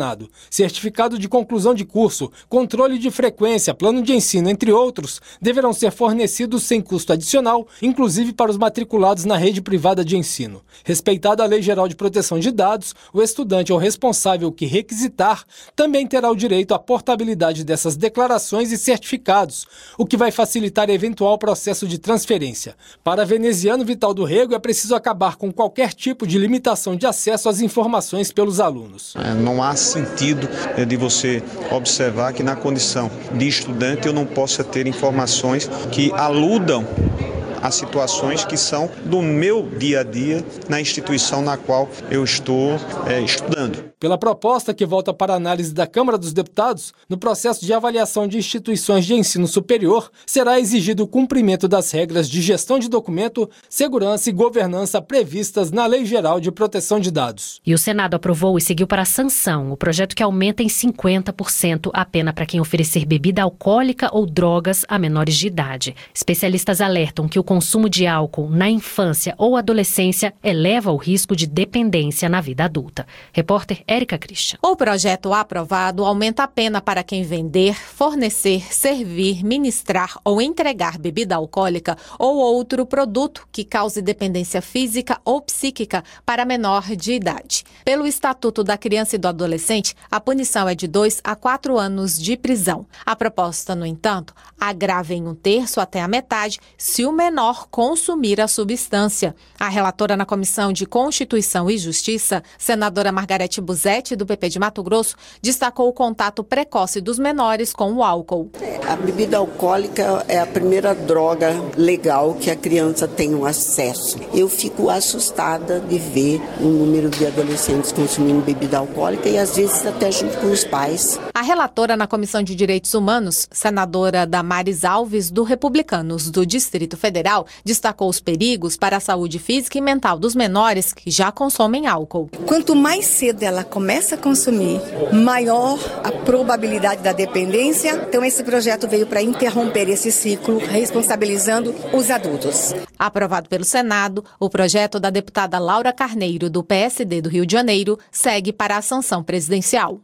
Senado. Certificado de conclusão de curso, controle de frequência, plano de ensino, entre outros, deverão ser fornecidos sem custo adicional, inclusive para os matriculados na rede privada de ensino. Respeitada a Lei Geral de Proteção de Dados, o estudante ou responsável que requisitar também terá o direito à portabilidade dessas declarações e certificados, o que vai facilitar eventual processo de transferência. Para Veneziano Vital do Rego, é preciso acabar com qualquer tipo de limitação de acesso às informações pelos alunos. É, não há sentido é, de você observar que na condição de estudante eu não possa ter informações que aludam a situações que são do meu dia a dia na instituição na qual eu estou é, estudando. Pela proposta que volta para análise da Câmara dos Deputados, no processo de avaliação de instituições de ensino superior, será exigido o cumprimento das regras de gestão de documento, segurança e governança previstas na Lei Geral de Proteção de Dados. E o Senado aprovou e seguiu para a sanção o projeto que aumenta em cinquenta por cento a pena para quem oferecer bebida alcoólica ou drogas a menores de idade. Especialistas alertam que o consumo de álcool na infância ou adolescência eleva o risco de dependência na vida adulta. Repórter Érica Christian. O projeto aprovado aumenta a pena para quem vender, fornecer, servir, ministrar ou entregar bebida alcoólica ou outro produto que cause dependência física ou psíquica para menor de idade. Pelo Estatuto da Criança e do Adolescente, a punição é de dois a quatro anos de prisão. A proposta, no entanto, agrava em um terço até a metade se o menor consumir a substância. A relatora na Comissão de Constituição e Justiça, senadora Margarete Busetti, do P P de Mato Grosso, destacou o contato precoce dos menores com o álcool. A bebida alcoólica é a primeira droga legal que a criança tem um acesso. Eu fico assustada de ver o número de adolescentes consumindo bebida alcoólica e às vezes até junto com os pais. A relatora na Comissão de Direitos Humanos, senadora Damares Alves, do Republicanos do Distrito Federal, destacou os perigos para a saúde física e mental dos menores que já consomem álcool. Quanto mais cedo ela começa a consumir, maior a probabilidade da dependência. Então esse projeto veio para interromper esse ciclo, responsabilizando os adultos. Aprovado pelo Senado, o projeto da deputada Laura Carneiro, do P S D do Rio de Janeiro, segue para a sanção presidencial.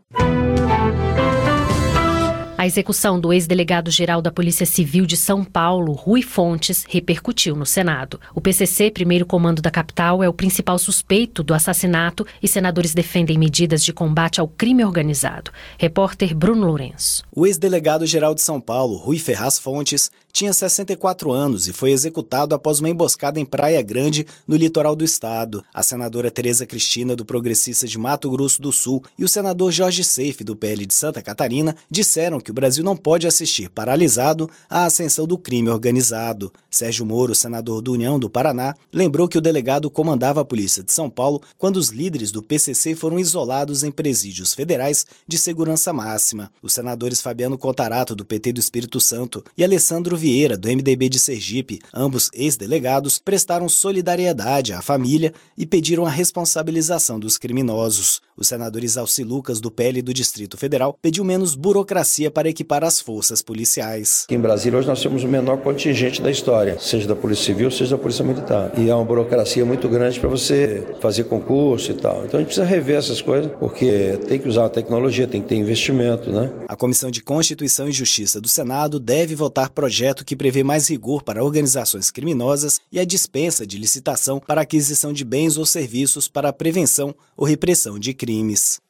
A execução do ex-delegado-geral da Polícia Civil de São Paulo, Rui Fontes, repercutiu no Senado. O P C C, primeiro comando da capital, é o principal suspeito do assassinato e senadores defendem medidas de combate ao crime organizado. Repórter Bruno Lourenço. O ex-delegado-geral de São Paulo, Rui Ferraz Fontes, tinha sessenta e quatro anos e foi executado após uma emboscada em Praia Grande, no litoral do estado. A senadora Tereza Cristina, do Progressista de Mato Grosso do Sul, e o senador Jorge Seife, do P L de Santa Catarina, disseram que o Brasil não pode assistir paralisado à ascensão do crime organizado. Sérgio Moro, senador do União do Paraná, lembrou que o delegado comandava a Polícia de São Paulo quando os líderes do P C C foram isolados em presídios federais de segurança máxima. Os senadores Fabiano Contarato, do P T do Espírito Santo, e Alessandro Vieira, do M D B de Sergipe, ambos ex-delegados, prestaram solidariedade à família e pediram a responsabilização dos criminosos. O senador Isalci Lucas, do P L do Distrito Federal, pediu menos burocracia para equipar as forças policiais. Em Brasília, hoje nós temos o menor contingente da história, seja da Polícia Civil, seja da Polícia Militar. E há uma burocracia muito grande para você fazer concurso e tal. Então a gente precisa rever essas coisas, porque tem que usar a tecnologia, tem que ter investimento, né? A Comissão de Constituição e Justiça do Senado deve votar projeto que prevê mais rigor para organizações criminosas e a dispensa de licitação para aquisição de bens ou serviços para a prevenção ou repressão de crimes.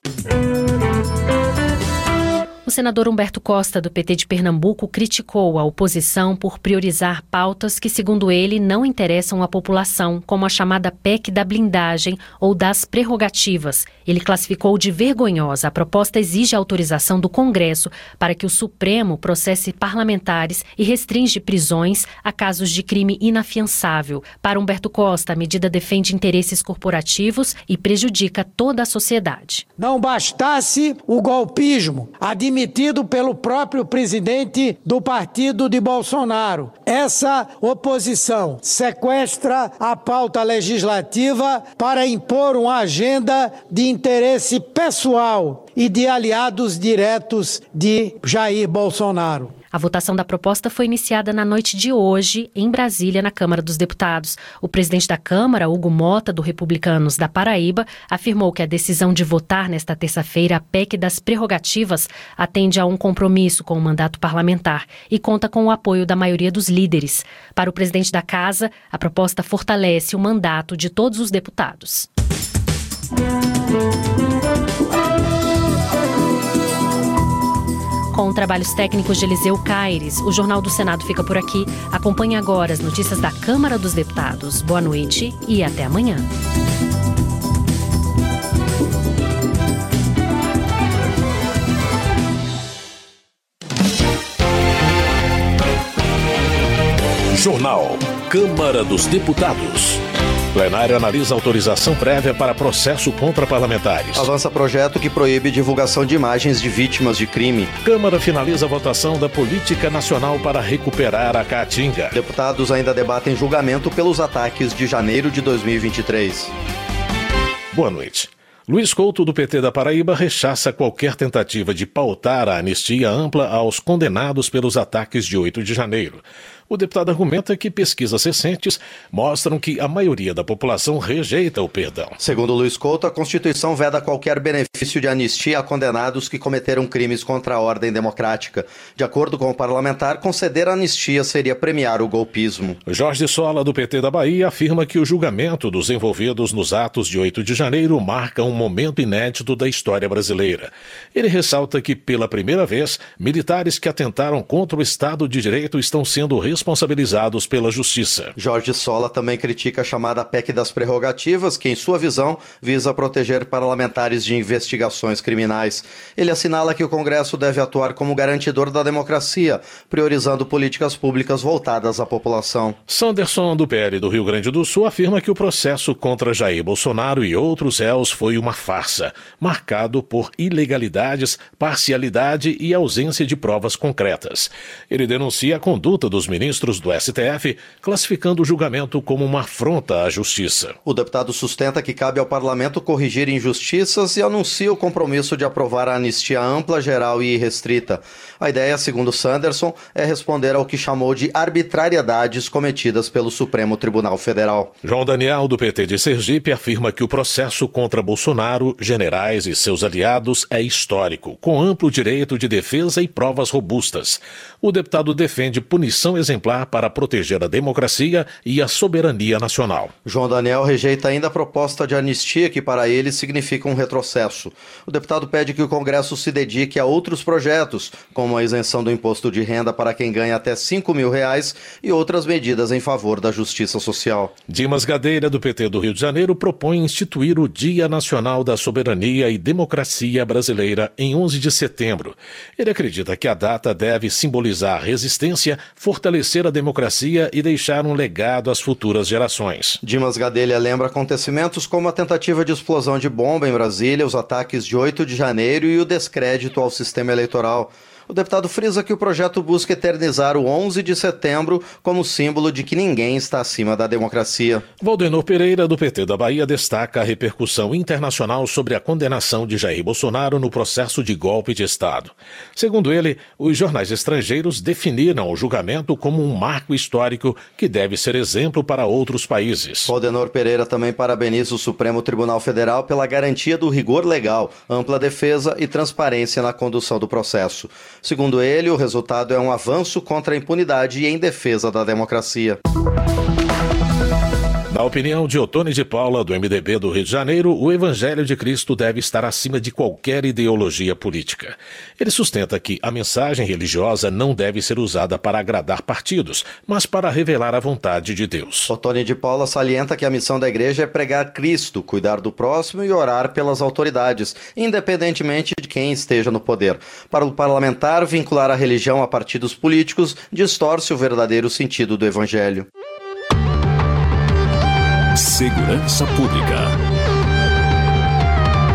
O senador Humberto Costa, do P T de Pernambuco, criticou a oposição por priorizar pautas que, segundo ele, não interessam à população, como a chamada P E C da blindagem ou das prerrogativas. Ele classificou de vergonhosa. A proposta exige a autorização do Congresso para que o Supremo processe parlamentares e restringe prisões a casos de crime inafiançável. Para Humberto Costa, a medida defende interesses corporativos e prejudica toda a sociedade. Não bastasse o golpismo admitido pelo próprio presidente do partido de Bolsonaro. Essa oposição sequestra a pauta legislativa para impor uma agenda de interesse pessoal e de aliados diretos de Jair Bolsonaro. A votação da proposta foi iniciada na noite de hoje, em Brasília, na Câmara dos Deputados. O presidente da Câmara, Hugo Mota, do Republicanos da Paraíba, afirmou que a decisão de votar nesta terça-feira a P E C das prerrogativas atende a um compromisso com o mandato parlamentar e conta com o apoio da maioria dos líderes. Para o presidente da Casa, a proposta fortalece o mandato de todos os deputados. Com trabalhos técnicos de Eliseu Caires, o Jornal do Senado fica por aqui. Acompanhe agora as notícias da Câmara dos Deputados. Boa noite e até amanhã. Jornal Câmara dos Deputados. Plenário analisa autorização prévia para processo contra parlamentares. Avança projeto que proíbe divulgação de imagens de vítimas de crime. Câmara finaliza a votação da Política Nacional para recuperar a Caatinga. Deputados ainda debatem julgamento pelos ataques de janeiro de dois mil e vinte e três. Boa noite. Luiz Couto, do P T da Paraíba, rechaça qualquer tentativa de pautar a anistia ampla aos condenados pelos ataques de oito de janeiro. O deputado argumenta que pesquisas recentes mostram que a maioria da população rejeita o perdão. Segundo Luiz Couto, a Constituição veda qualquer benefício de anistia a condenados que cometeram crimes contra a ordem democrática. De acordo com o parlamentar, conceder a anistia seria premiar o golpismo. Jorge Sola, do P T da Bahia, afirma que o julgamento dos envolvidos nos atos de oito de janeiro marca um momento inédito da história brasileira. Ele ressalta que, pela primeira vez, militares que atentaram contra o Estado de Direito estão sendo responsabilizados responsabilizados pela Justiça. Jorge Sola também critica a chamada P E C das prerrogativas, que, em sua visão, visa proteger parlamentares de investigações criminais. Ele assinala que o Congresso deve atuar como garantidor da democracia, priorizando políticas públicas voltadas à população. Sanderson, do P L do Rio Grande do Sul, afirma que o processo contra Jair Bolsonaro e outros réus foi uma farsa, marcado por ilegalidades, parcialidade e ausência de provas concretas. Ele denuncia a conduta dos ministros ministros do S T F, classificando o julgamento como uma afronta à justiça. O deputado sustenta que cabe ao parlamento corrigir injustiças e anuncia o compromisso de aprovar a anistia ampla, geral e irrestrita. A ideia, segundo Sanderson, é responder ao que chamou de arbitrariedades cometidas pelo Supremo Tribunal Federal. João Daniel, do P T de Sergipe, afirma que o processo contra Bolsonaro, generais e seus aliados é histórico, com amplo direito de defesa e provas robustas. O deputado defende punição exemplar para proteger a democracia e a soberania nacional. João Daniel rejeita ainda a proposta de anistia, que para ele significa um retrocesso. O deputado pede que o Congresso se dedique a outros projetos, como a isenção do imposto de renda para quem ganha até cinco mil reais e outras medidas em favor da justiça social. Dimas Gadeira, do P T do Rio de Janeiro, propõe instituir o Dia Nacional da Soberania e Democracia Brasileira em onze de setembro. Ele acredita que a data deve simbolizar resistência, fortalecer a democracia e deixar um legado às futuras gerações. Dimas Gadelha lembra acontecimentos como a tentativa de explosão de bomba em Brasília, os ataques de oito de janeiro e o descrédito ao sistema eleitoral. O deputado frisa que o projeto busca eternizar o onze de setembro como símbolo de que ninguém está acima da democracia. Valdenor Pereira, do P T da Bahia, destaca a repercussão internacional sobre a condenação de Jair Bolsonaro no processo de golpe de Estado. Segundo ele, os jornais estrangeiros definiram o julgamento como um marco histórico que deve ser exemplo para outros países. Valdenor Pereira também parabeniza o Supremo Tribunal Federal pela garantia do rigor legal, ampla defesa e transparência na condução do processo. Segundo ele, o resultado é um avanço contra a impunidade e em defesa da democracia. Na opinião de Otônio de Paula, do M D B do Rio de Janeiro, o Evangelho de Cristo deve estar acima de qualquer ideologia política. Ele sustenta que a mensagem religiosa não deve ser usada para agradar partidos, mas para revelar a vontade de Deus. Otônio de Paula salienta que a missão da igreja é pregar Cristo, cuidar do próximo e orar pelas autoridades, independentemente de quem esteja no poder. Para o parlamentar, vincular a religião a partidos políticos distorce o verdadeiro sentido do Evangelho. Segurança Pública.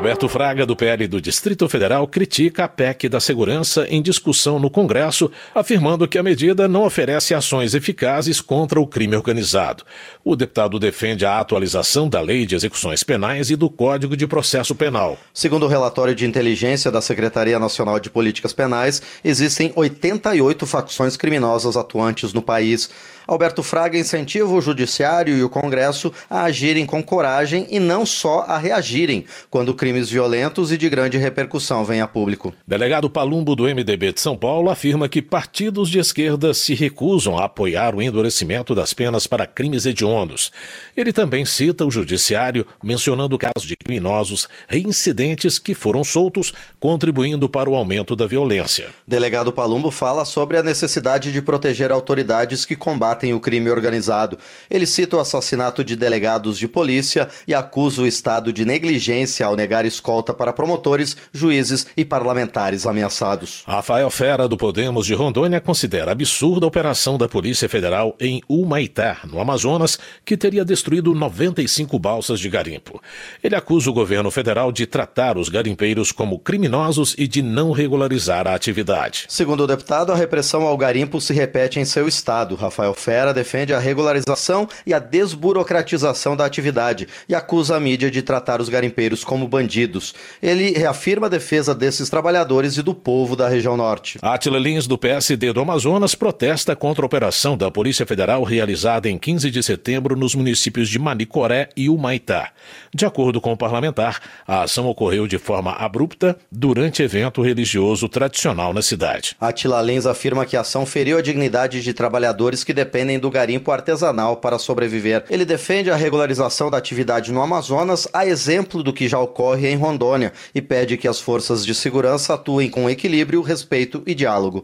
Alberto Fraga, do P L do Distrito Federal, critica a P E C da Segurança em discussão no Congresso, afirmando que a medida não oferece ações eficazes contra o crime organizado. O deputado defende a atualização da Lei de Execuções Penais e do Código de Processo Penal. Segundo o relatório de inteligência da Secretaria Nacional de Políticas Penais, existem oitenta e oito facções criminosas atuantes no país. Alberto Fraga incentiva o Judiciário e o Congresso a agirem com coragem e não só a reagirem quando crimes violentos e de grande repercussão vêm a público. Delegado Palumbo, do M D B de São Paulo, afirma que partidos de esquerda se recusam a apoiar o endurecimento das penas para crimes hediondos. Ele também cita o Judiciário, mencionando casos de criminosos reincidentes que foram soltos, contribuindo para o aumento da violência. Delegado Palumbo fala sobre a necessidade de proteger autoridades que combatem o crime organizado. Ele cita o assassinato de delegados de polícia e acusa o Estado de negligência ao negar escolta para promotores, juízes e parlamentares ameaçados. Rafael Fera, do Podemos de Rondônia, considera absurda a operação da Polícia Federal em Humaitá, no Amazonas, que teria destruído noventa e cinco balsas de garimpo. Ele acusa o governo federal de tratar os garimpeiros como criminosos e de não regularizar a atividade. Segundo o deputado, a repressão ao garimpo se repete em seu estado. Rafael Fera defende a regularização e a desburocratização da atividade e acusa a mídia de tratar os garimpeiros como bandidos. Ele reafirma a defesa desses trabalhadores e do povo da região norte. Átila Lins, do P S D do Amazonas, protesta contra a operação da Polícia Federal realizada em quinze de setembro nos municípios de Manicoré e Humaitá. De acordo com o parlamentar, a ação ocorreu de forma abrupta durante evento religioso tradicional na cidade. Átila Lins afirma que a ação feriu a dignidade de trabalhadores que dependem do garimpo artesanal para sobreviver. Ele defende a regularização da atividade no Amazonas, a exemplo do que já ocorre em Rondônia, e pede que as forças de segurança atuem com equilíbrio, respeito e diálogo.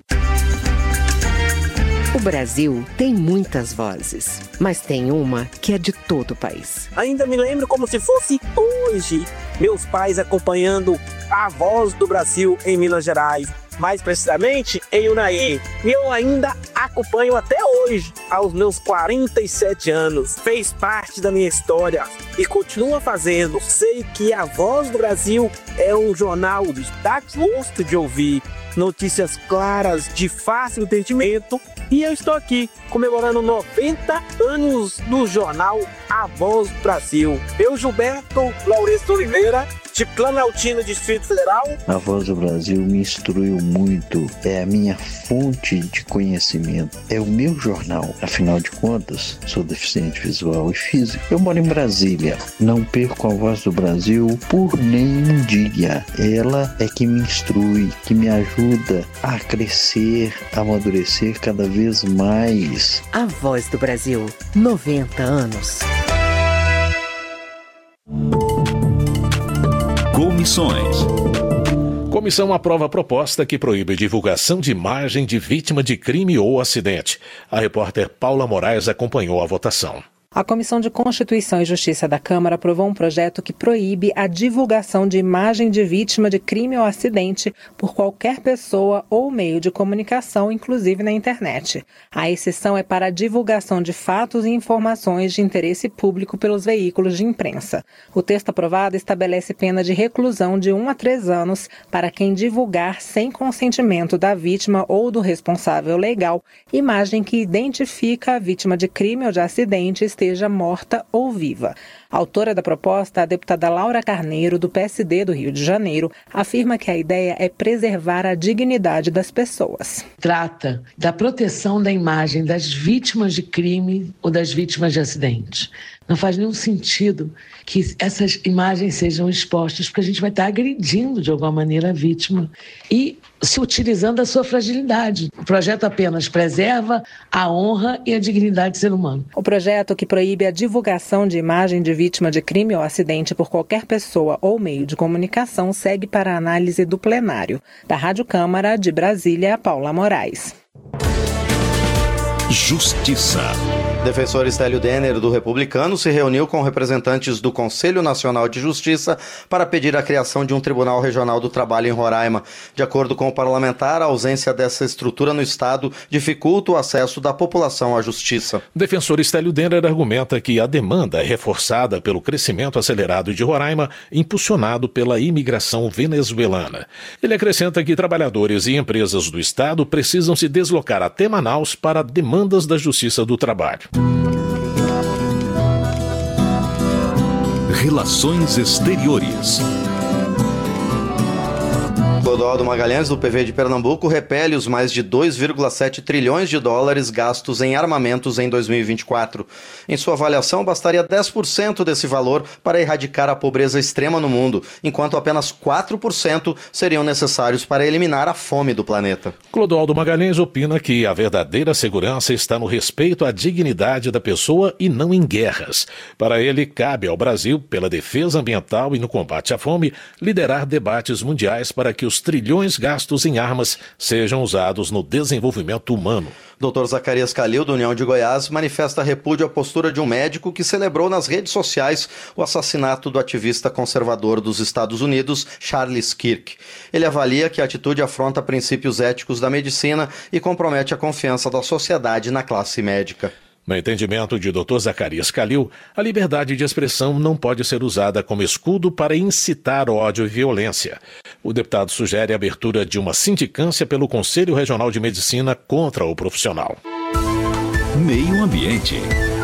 O Brasil tem muitas vozes, mas tem uma que é de todo o país. Ainda me lembro como se fosse hoje, meus pais acompanhando a Voz do Brasil em Minas Gerais, mais precisamente em Unai. E eu ainda acompanho até hoje, aos meus quarenta e sete anos. Fez parte da minha história e continua fazendo. Sei que a Voz do Brasil é um jornal que dá gosto de ouvir, notícias claras, de fácil entendimento. E eu estou aqui comemorando noventa anos do jornal A Voz do Brasil. Eu, Gilberto Lauristo Oliveira, de Planaltina, Distrito Federal. A Voz do Brasil me instruiu muito, é a minha fonte de conhecimento, é o meu jornal. Afinal de contas, sou deficiente visual e físico. Eu moro em Brasília, não perco a Voz do Brasil por nenhum dia. Ela é que me instrui, que me ajuda a crescer, a amadurecer cada vez mais. A Voz do Brasil, noventa anos. Comissões. Comissão aprova a proposta que proíbe divulgação de imagem de vítima de crime ou acidente. A repórter Paula Moraes acompanhou a votação. A Comissão de Constituição e Justiça da Câmara aprovou um projeto que proíbe a divulgação de imagem de vítima de crime ou acidente por qualquer pessoa ou meio de comunicação, inclusive na internet. A exceção é para a divulgação de fatos e informações de interesse público pelos veículos de imprensa. O texto aprovado estabelece pena de reclusão de um a três anos para quem divulgar sem consentimento da vítima ou do responsável legal imagem que identifica a vítima de crime ou de acidente, esteja morta ou viva. A autora da proposta, a deputada Laura Carneiro, do P S D do Rio de Janeiro, afirma que a ideia é preservar a dignidade das pessoas. Trata da proteção da imagem das vítimas de crime ou das vítimas de acidente. Não faz nenhum sentido que essas imagens sejam expostas, porque a gente vai estar agredindo de alguma maneira a vítima e se utilizando da sua fragilidade. O projeto apenas preserva a honra e a dignidade do ser humano. O projeto, que proíbe a divulgação de imagem de vítima de crime ou acidente por qualquer pessoa ou meio de comunicação, segue para a análise do plenário. Da Rádio Câmara de Brasília, Paula Moraes. Justiça. Defensor Stélio Denner, do Republicano, se reuniu com representantes do Conselho Nacional de Justiça para pedir a criação de um Tribunal Regional do Trabalho em Roraima. De acordo com o parlamentar, a ausência dessa estrutura no Estado dificulta o acesso da população à justiça. Defensor Stélio Denner argumenta que a demanda é reforçada pelo crescimento acelerado de Roraima, impulsionado pela imigração venezuelana. Ele acrescenta que trabalhadores e empresas do Estado precisam se deslocar até Manaus para demandas da Justiça do Trabalho. Relações Exteriores. Clodoaldo Magalhães, do P V de Pernambuco, repele os mais de dois vírgula sete trilhões de dólares gastos em armamentos em dois mil e vinte e quatro. Em sua avaliação, bastaria dez por cento desse valor para erradicar a pobreza extrema no mundo, enquanto apenas quatro por cento seriam necessários para eliminar a fome do planeta. Clodoaldo Magalhães opina que a verdadeira segurança está no respeito à dignidade da pessoa e não em guerras. Para ele, cabe ao Brasil, pela defesa ambiental e no combate à fome, liderar debates mundiais para que os trilhões gastos em armas sejam usados no desenvolvimento humano. doutor Zacarias Calil, do União de Goiás, manifesta repúdio à postura de um médico que celebrou nas redes sociais o assassinato do ativista conservador dos Estados Unidos, Charles Kirk. Ele avalia que a atitude afronta princípios éticos da medicina e compromete a confiança da sociedade na classe médica. No entendimento de doutor Zacarias Calil, a liberdade de expressão não pode ser usada como escudo para incitar ódio e violência. O deputado sugere a abertura de uma sindicância pelo Conselho Regional de Medicina contra o profissional. Meio Ambiente.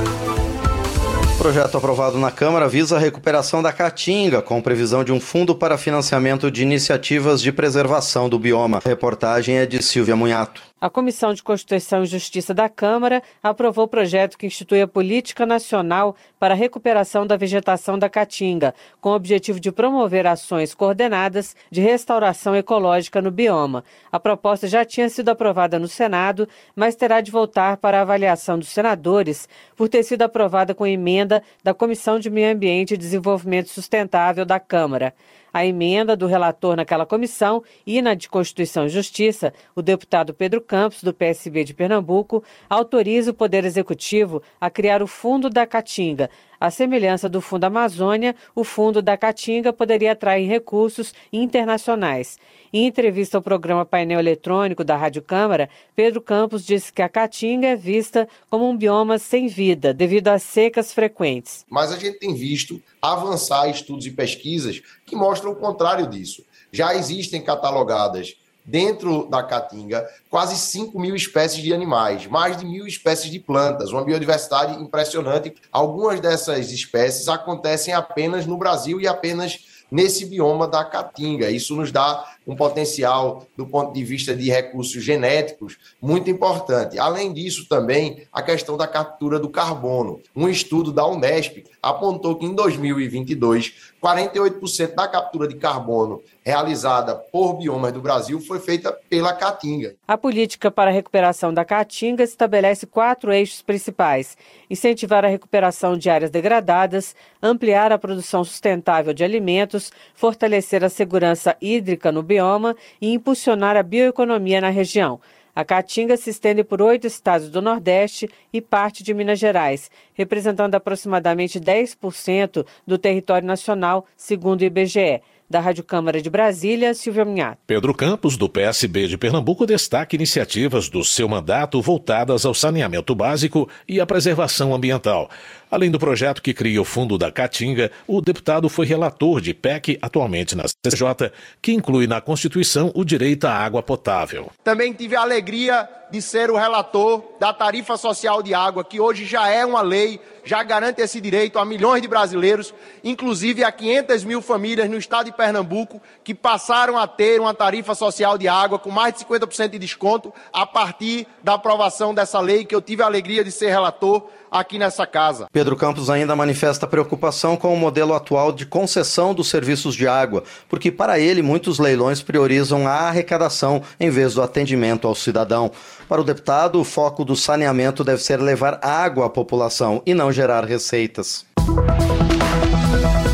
O projeto aprovado na Câmara visa a recuperação da Caatinga, com previsão de um fundo para financiamento de iniciativas de preservação do bioma. A reportagem é de Silvia Munhato. A Comissão de Constituição e Justiça da Câmara aprovou o projeto que institui a Política Nacional para a Recuperação da Vegetação da Caatinga, com o objetivo de promover ações coordenadas de restauração ecológica no bioma. A proposta já tinha sido aprovada no Senado, mas terá de voltar para a avaliação dos senadores por ter sido aprovada com emenda da Comissão de Meio Ambiente e Desenvolvimento Sustentável da Câmara. A emenda do relator naquela comissão e na de Constituição e Justiça, o deputado Pedro Campos, do P S B de Pernambuco, autoriza o Poder Executivo a criar o Fundo da Caatinga. À semelhança do Fundo Amazônia, o Fundo da Caatinga poderia atrair recursos internacionais. Em entrevista ao programa Painel Eletrônico da Rádio Câmara, Pedro Campos disse que a Caatinga é vista como um bioma sem vida, devido às secas frequentes. Mas a gente tem visto avançar estudos e pesquisas que mostram o contrário disso. Já existem catalogadas dentro da Caatinga quase cinco mil espécies de animais, mais de mil espécies de plantas, uma biodiversidade impressionante. Algumas dessas espécies acontecem apenas no Brasil e apenas nesse bioma da Caatinga. Isso nos dá um potencial, do ponto de vista de recursos genéticos, muito importante. Além disso, também, a questão da captura do carbono. Um estudo da Unesp apontou que, em dois mil e vinte e dois, quarenta e oito por cento da captura de carbono realizada por biomas do Brasil foi feita pela Caatinga. A política para a recuperação da Caatinga estabelece quatro eixos principais: incentivar a recuperação de áreas degradadas, ampliar a produção sustentável de alimentos, fortalecer a segurança hídrica no bioma e impulsionar a bioeconomia na região. A Caatinga se estende por oito estados do Nordeste e parte de Minas Gerais, representando aproximadamente dez por cento do território nacional, segundo o I B G E. Da Rádio Câmara de Brasília, Silvia Minhato. Pedro Campos, do P S B de Pernambuco, destaca iniciativas do seu mandato voltadas ao saneamento básico e à preservação ambiental. Além do projeto que cria o Fundo da Caatinga, o deputado foi relator de P E C, atualmente na C C J, que inclui na Constituição o direito à água potável. Também tive a alegria de ser o relator da tarifa social de água, que hoje já é uma lei, já garante esse direito a milhões de brasileiros, inclusive a quinhentas mil famílias no estado de Pernambuco, que passaram a ter uma tarifa social de água com mais de cinquenta por cento de desconto a partir da aprovação dessa lei, que eu tive a alegria de ser relator aqui nessa casa. Pedro Campos ainda manifesta preocupação com o modelo atual de concessão dos serviços de água, porque para ele muitos leilões priorizam a arrecadação em vez do atendimento ao cidadão. Para o deputado, o foco do saneamento deve ser levar água à população e não gerar receitas.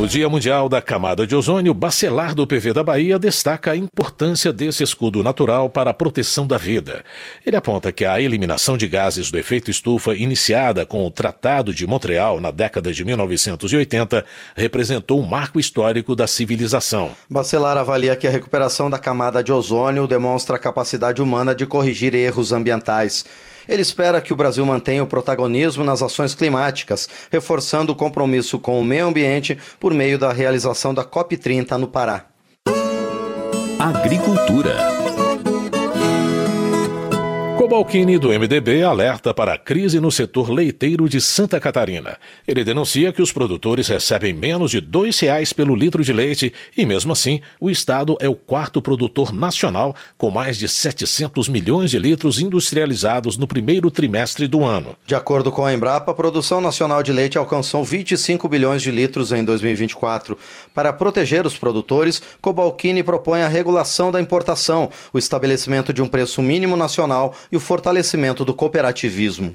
No Dia Mundial da Camada de Ozônio, Bacelar do P V da Bahia destaca a importância desse escudo natural para a proteção da vida. Ele aponta que a eliminação de gases do efeito estufa iniciada com o Tratado de Montreal na década de mil novecentos e oitenta representou um marco histórico da civilização. Bacelar avalia que a recuperação da camada de ozônio demonstra a capacidade humana de corrigir erros ambientais. Ele espera que o Brasil mantenha o protagonismo nas ações climáticas, reforçando o compromisso com o meio ambiente por meio da realização da COP trinta no Pará. Agricultura. Cobalcini, do M D B, alerta para a crise no setor leiteiro de Santa Catarina. Ele denuncia que os produtores recebem menos de dois reais pelo litro de leite e, mesmo assim, o estado é o quarto produtor nacional com mais de setecentos milhões de litros industrializados no primeiro trimestre do ano. De acordo com a Embrapa, a produção nacional de leite alcançou vinte e cinco bilhões de litros em dois mil e vinte e quatro. Para proteger os produtores, Cobalcini propõe a regulação da importação, o estabelecimento de um preço mínimo nacional e o fortalecimento do cooperativismo.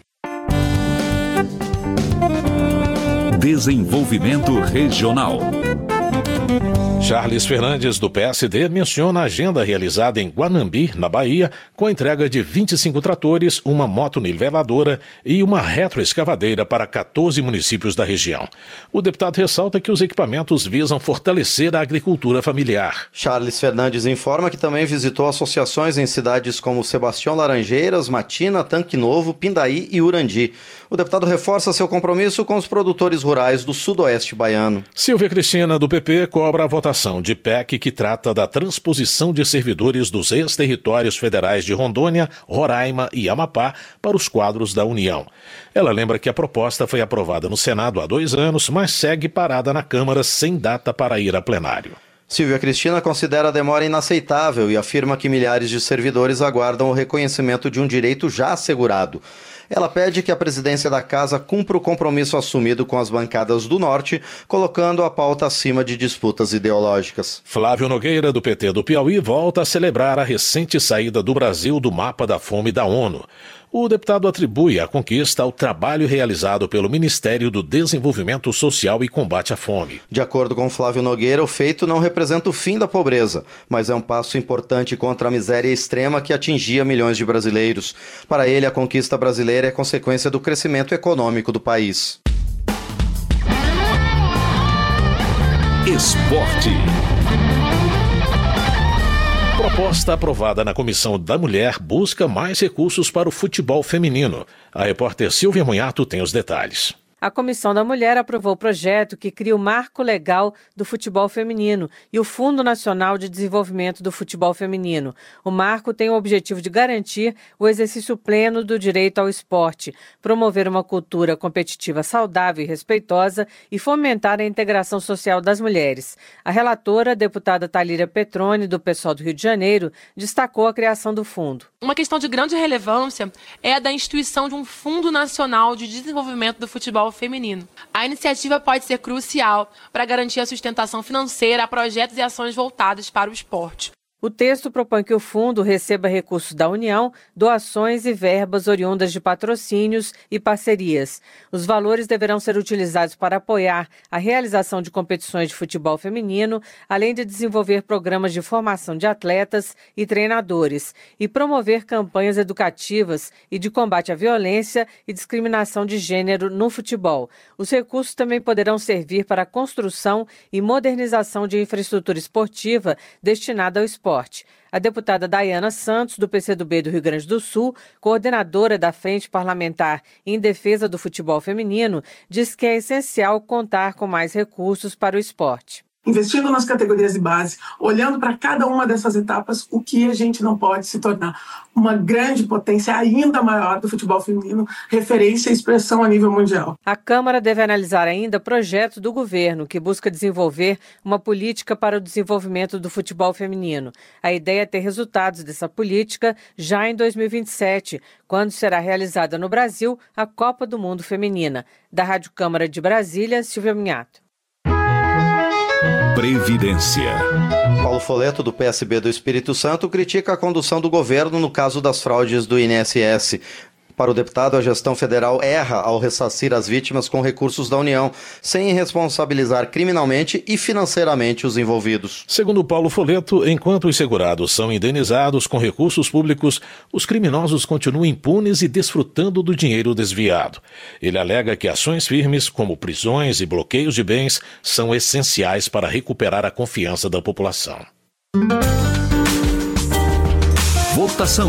Desenvolvimento regional. Charles Fernandes, do P S D, menciona a agenda realizada em Guanambi, na Bahia, com a entrega de vinte e cinco tratores, uma motoniveladora e uma retroescavadeira para quatorze municípios da região. O deputado ressalta que os equipamentos visam fortalecer a agricultura familiar. Charles Fernandes informa que também visitou associações em cidades como Sebastião Laranjeiras, Matina, Tanque Novo, Pindaí e Urandi. O deputado reforça seu compromisso com os produtores rurais do sudoeste baiano. Silvia Cristina, do P P, cobra a votação de P E C que trata da transposição de servidores dos ex-territórios federais de Rondônia, Roraima e Amapá para os quadros da União. Ela lembra que a proposta foi aprovada no Senado há dois anos, mas segue parada na Câmara sem data para ir a plenário. Silvia Cristina considera a demora inaceitável e afirma que milhares de servidores aguardam o reconhecimento de um direito já assegurado. Ela pede que a presidência da Casa cumpra o compromisso assumido com as bancadas do Norte, colocando a pauta acima de disputas ideológicas. Flávio Nogueira, do P T do Piauí, volta a celebrar a recente saída do Brasil do mapa da fome da ONU. O deputado atribui a conquista ao trabalho realizado pelo Ministério do Desenvolvimento Social e Combate à Fome. De acordo com Flávio Nogueira, o feito não representa o fim da pobreza, mas é um passo importante contra a miséria extrema que atingia milhões de brasileiros. Para ele, a conquista brasileira é consequência do crescimento econômico do país. Esporte. Proposta aprovada na Comissão da Mulher busca mais recursos para o futebol feminino. A repórter Silvia Munhato tem os detalhes. A Comissão da Mulher aprovou o projeto que cria o Marco Legal do Futebol Feminino e o Fundo Nacional de Desenvolvimento do Futebol Feminino. O marco tem o objetivo de garantir o exercício pleno do direito ao esporte, promover uma cultura competitiva saudável e respeitosa e fomentar a integração social das mulheres. A relatora, a deputada Thalíria Petroni, do PSOL do Rio de Janeiro, destacou a criação do fundo. Uma questão de grande relevância é a da instituição de um Fundo Nacional de Desenvolvimento do Futebol Feminino. A iniciativa pode ser crucial para garantir a sustentação financeira a projetos e ações voltados para o esporte. O texto propõe que o fundo receba recursos da União, doações e verbas oriundas de patrocínios e parcerias. Os valores deverão ser utilizados para apoiar a realização de competições de futebol feminino, além de desenvolver programas de formação de atletas e treinadores, e promover campanhas educativas e de combate à violência e discriminação de gênero no futebol. Os recursos também poderão servir para a construção e modernização de infraestrutura esportiva destinada ao esporte. A deputada Dayana Santos, do P C do B do Rio Grande do Sul, coordenadora da Frente Parlamentar em Defesa do Futebol Feminino, diz que é essencial contar com mais recursos para o esporte. Investindo nas categorias de base, olhando para cada uma dessas etapas, o que a gente não pode se tornar uma grande potência ainda maior do futebol feminino, referência e expressão a nível mundial. A Câmara deve analisar ainda projetos do governo que busca desenvolver uma política para o desenvolvimento do futebol feminino. A ideia é ter resultados dessa política já em dois mil e vinte e sete, quando será realizada no Brasil a Copa do Mundo Feminina. Da Rádio Câmara de Brasília, Silvia Minhato. Previdência. Paulo Foleto, do P S B do Espírito Santo, critica a condução do governo no caso das fraudes do I N S S. Para o deputado, a gestão federal erra ao ressarcir as vítimas com recursos da União, sem responsabilizar criminalmente e financeiramente os envolvidos. Segundo Paulo Folleto, enquanto os segurados são indenizados com recursos públicos, os criminosos continuam impunes e desfrutando do dinheiro desviado. Ele alega que ações firmes, como prisões e bloqueios de bens, são essenciais para recuperar a confiança da população. Votação.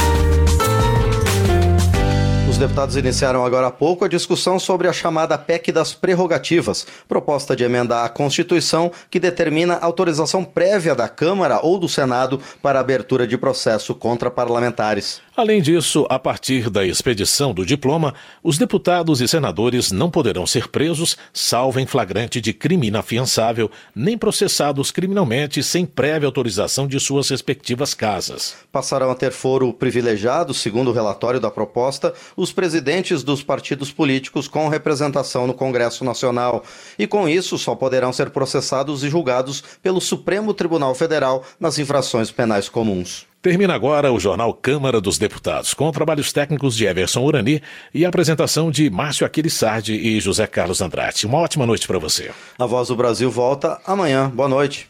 Os deputados iniciaram agora há pouco a discussão sobre a chamada P E C das Prerrogativas, proposta de emenda à Constituição que determina autorização prévia da Câmara ou do Senado para abertura de processo contra parlamentares. Além disso, a partir da expedição do diploma, os deputados e senadores não poderão ser presos, salvo em flagrante de crime inafiançável, nem processados criminalmente sem prévia autorização de suas respectivas casas. Passarão a ter foro privilegiado, segundo o relatório da proposta, os presidentes dos partidos políticos com representação no Congresso Nacional. E com isso, só poderão ser processados e julgados pelo Supremo Tribunal Federal nas infrações penais comuns. Termina agora o Jornal Câmara dos Deputados, com trabalhos técnicos de Everson Urani e a apresentação de Márcio Aquilissardi e José Carlos Andrade. Uma ótima noite para você. A Voz do Brasil volta amanhã. Boa noite.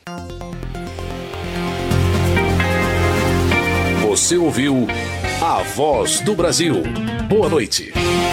Você ouviu A Voz do Brasil. Boa noite.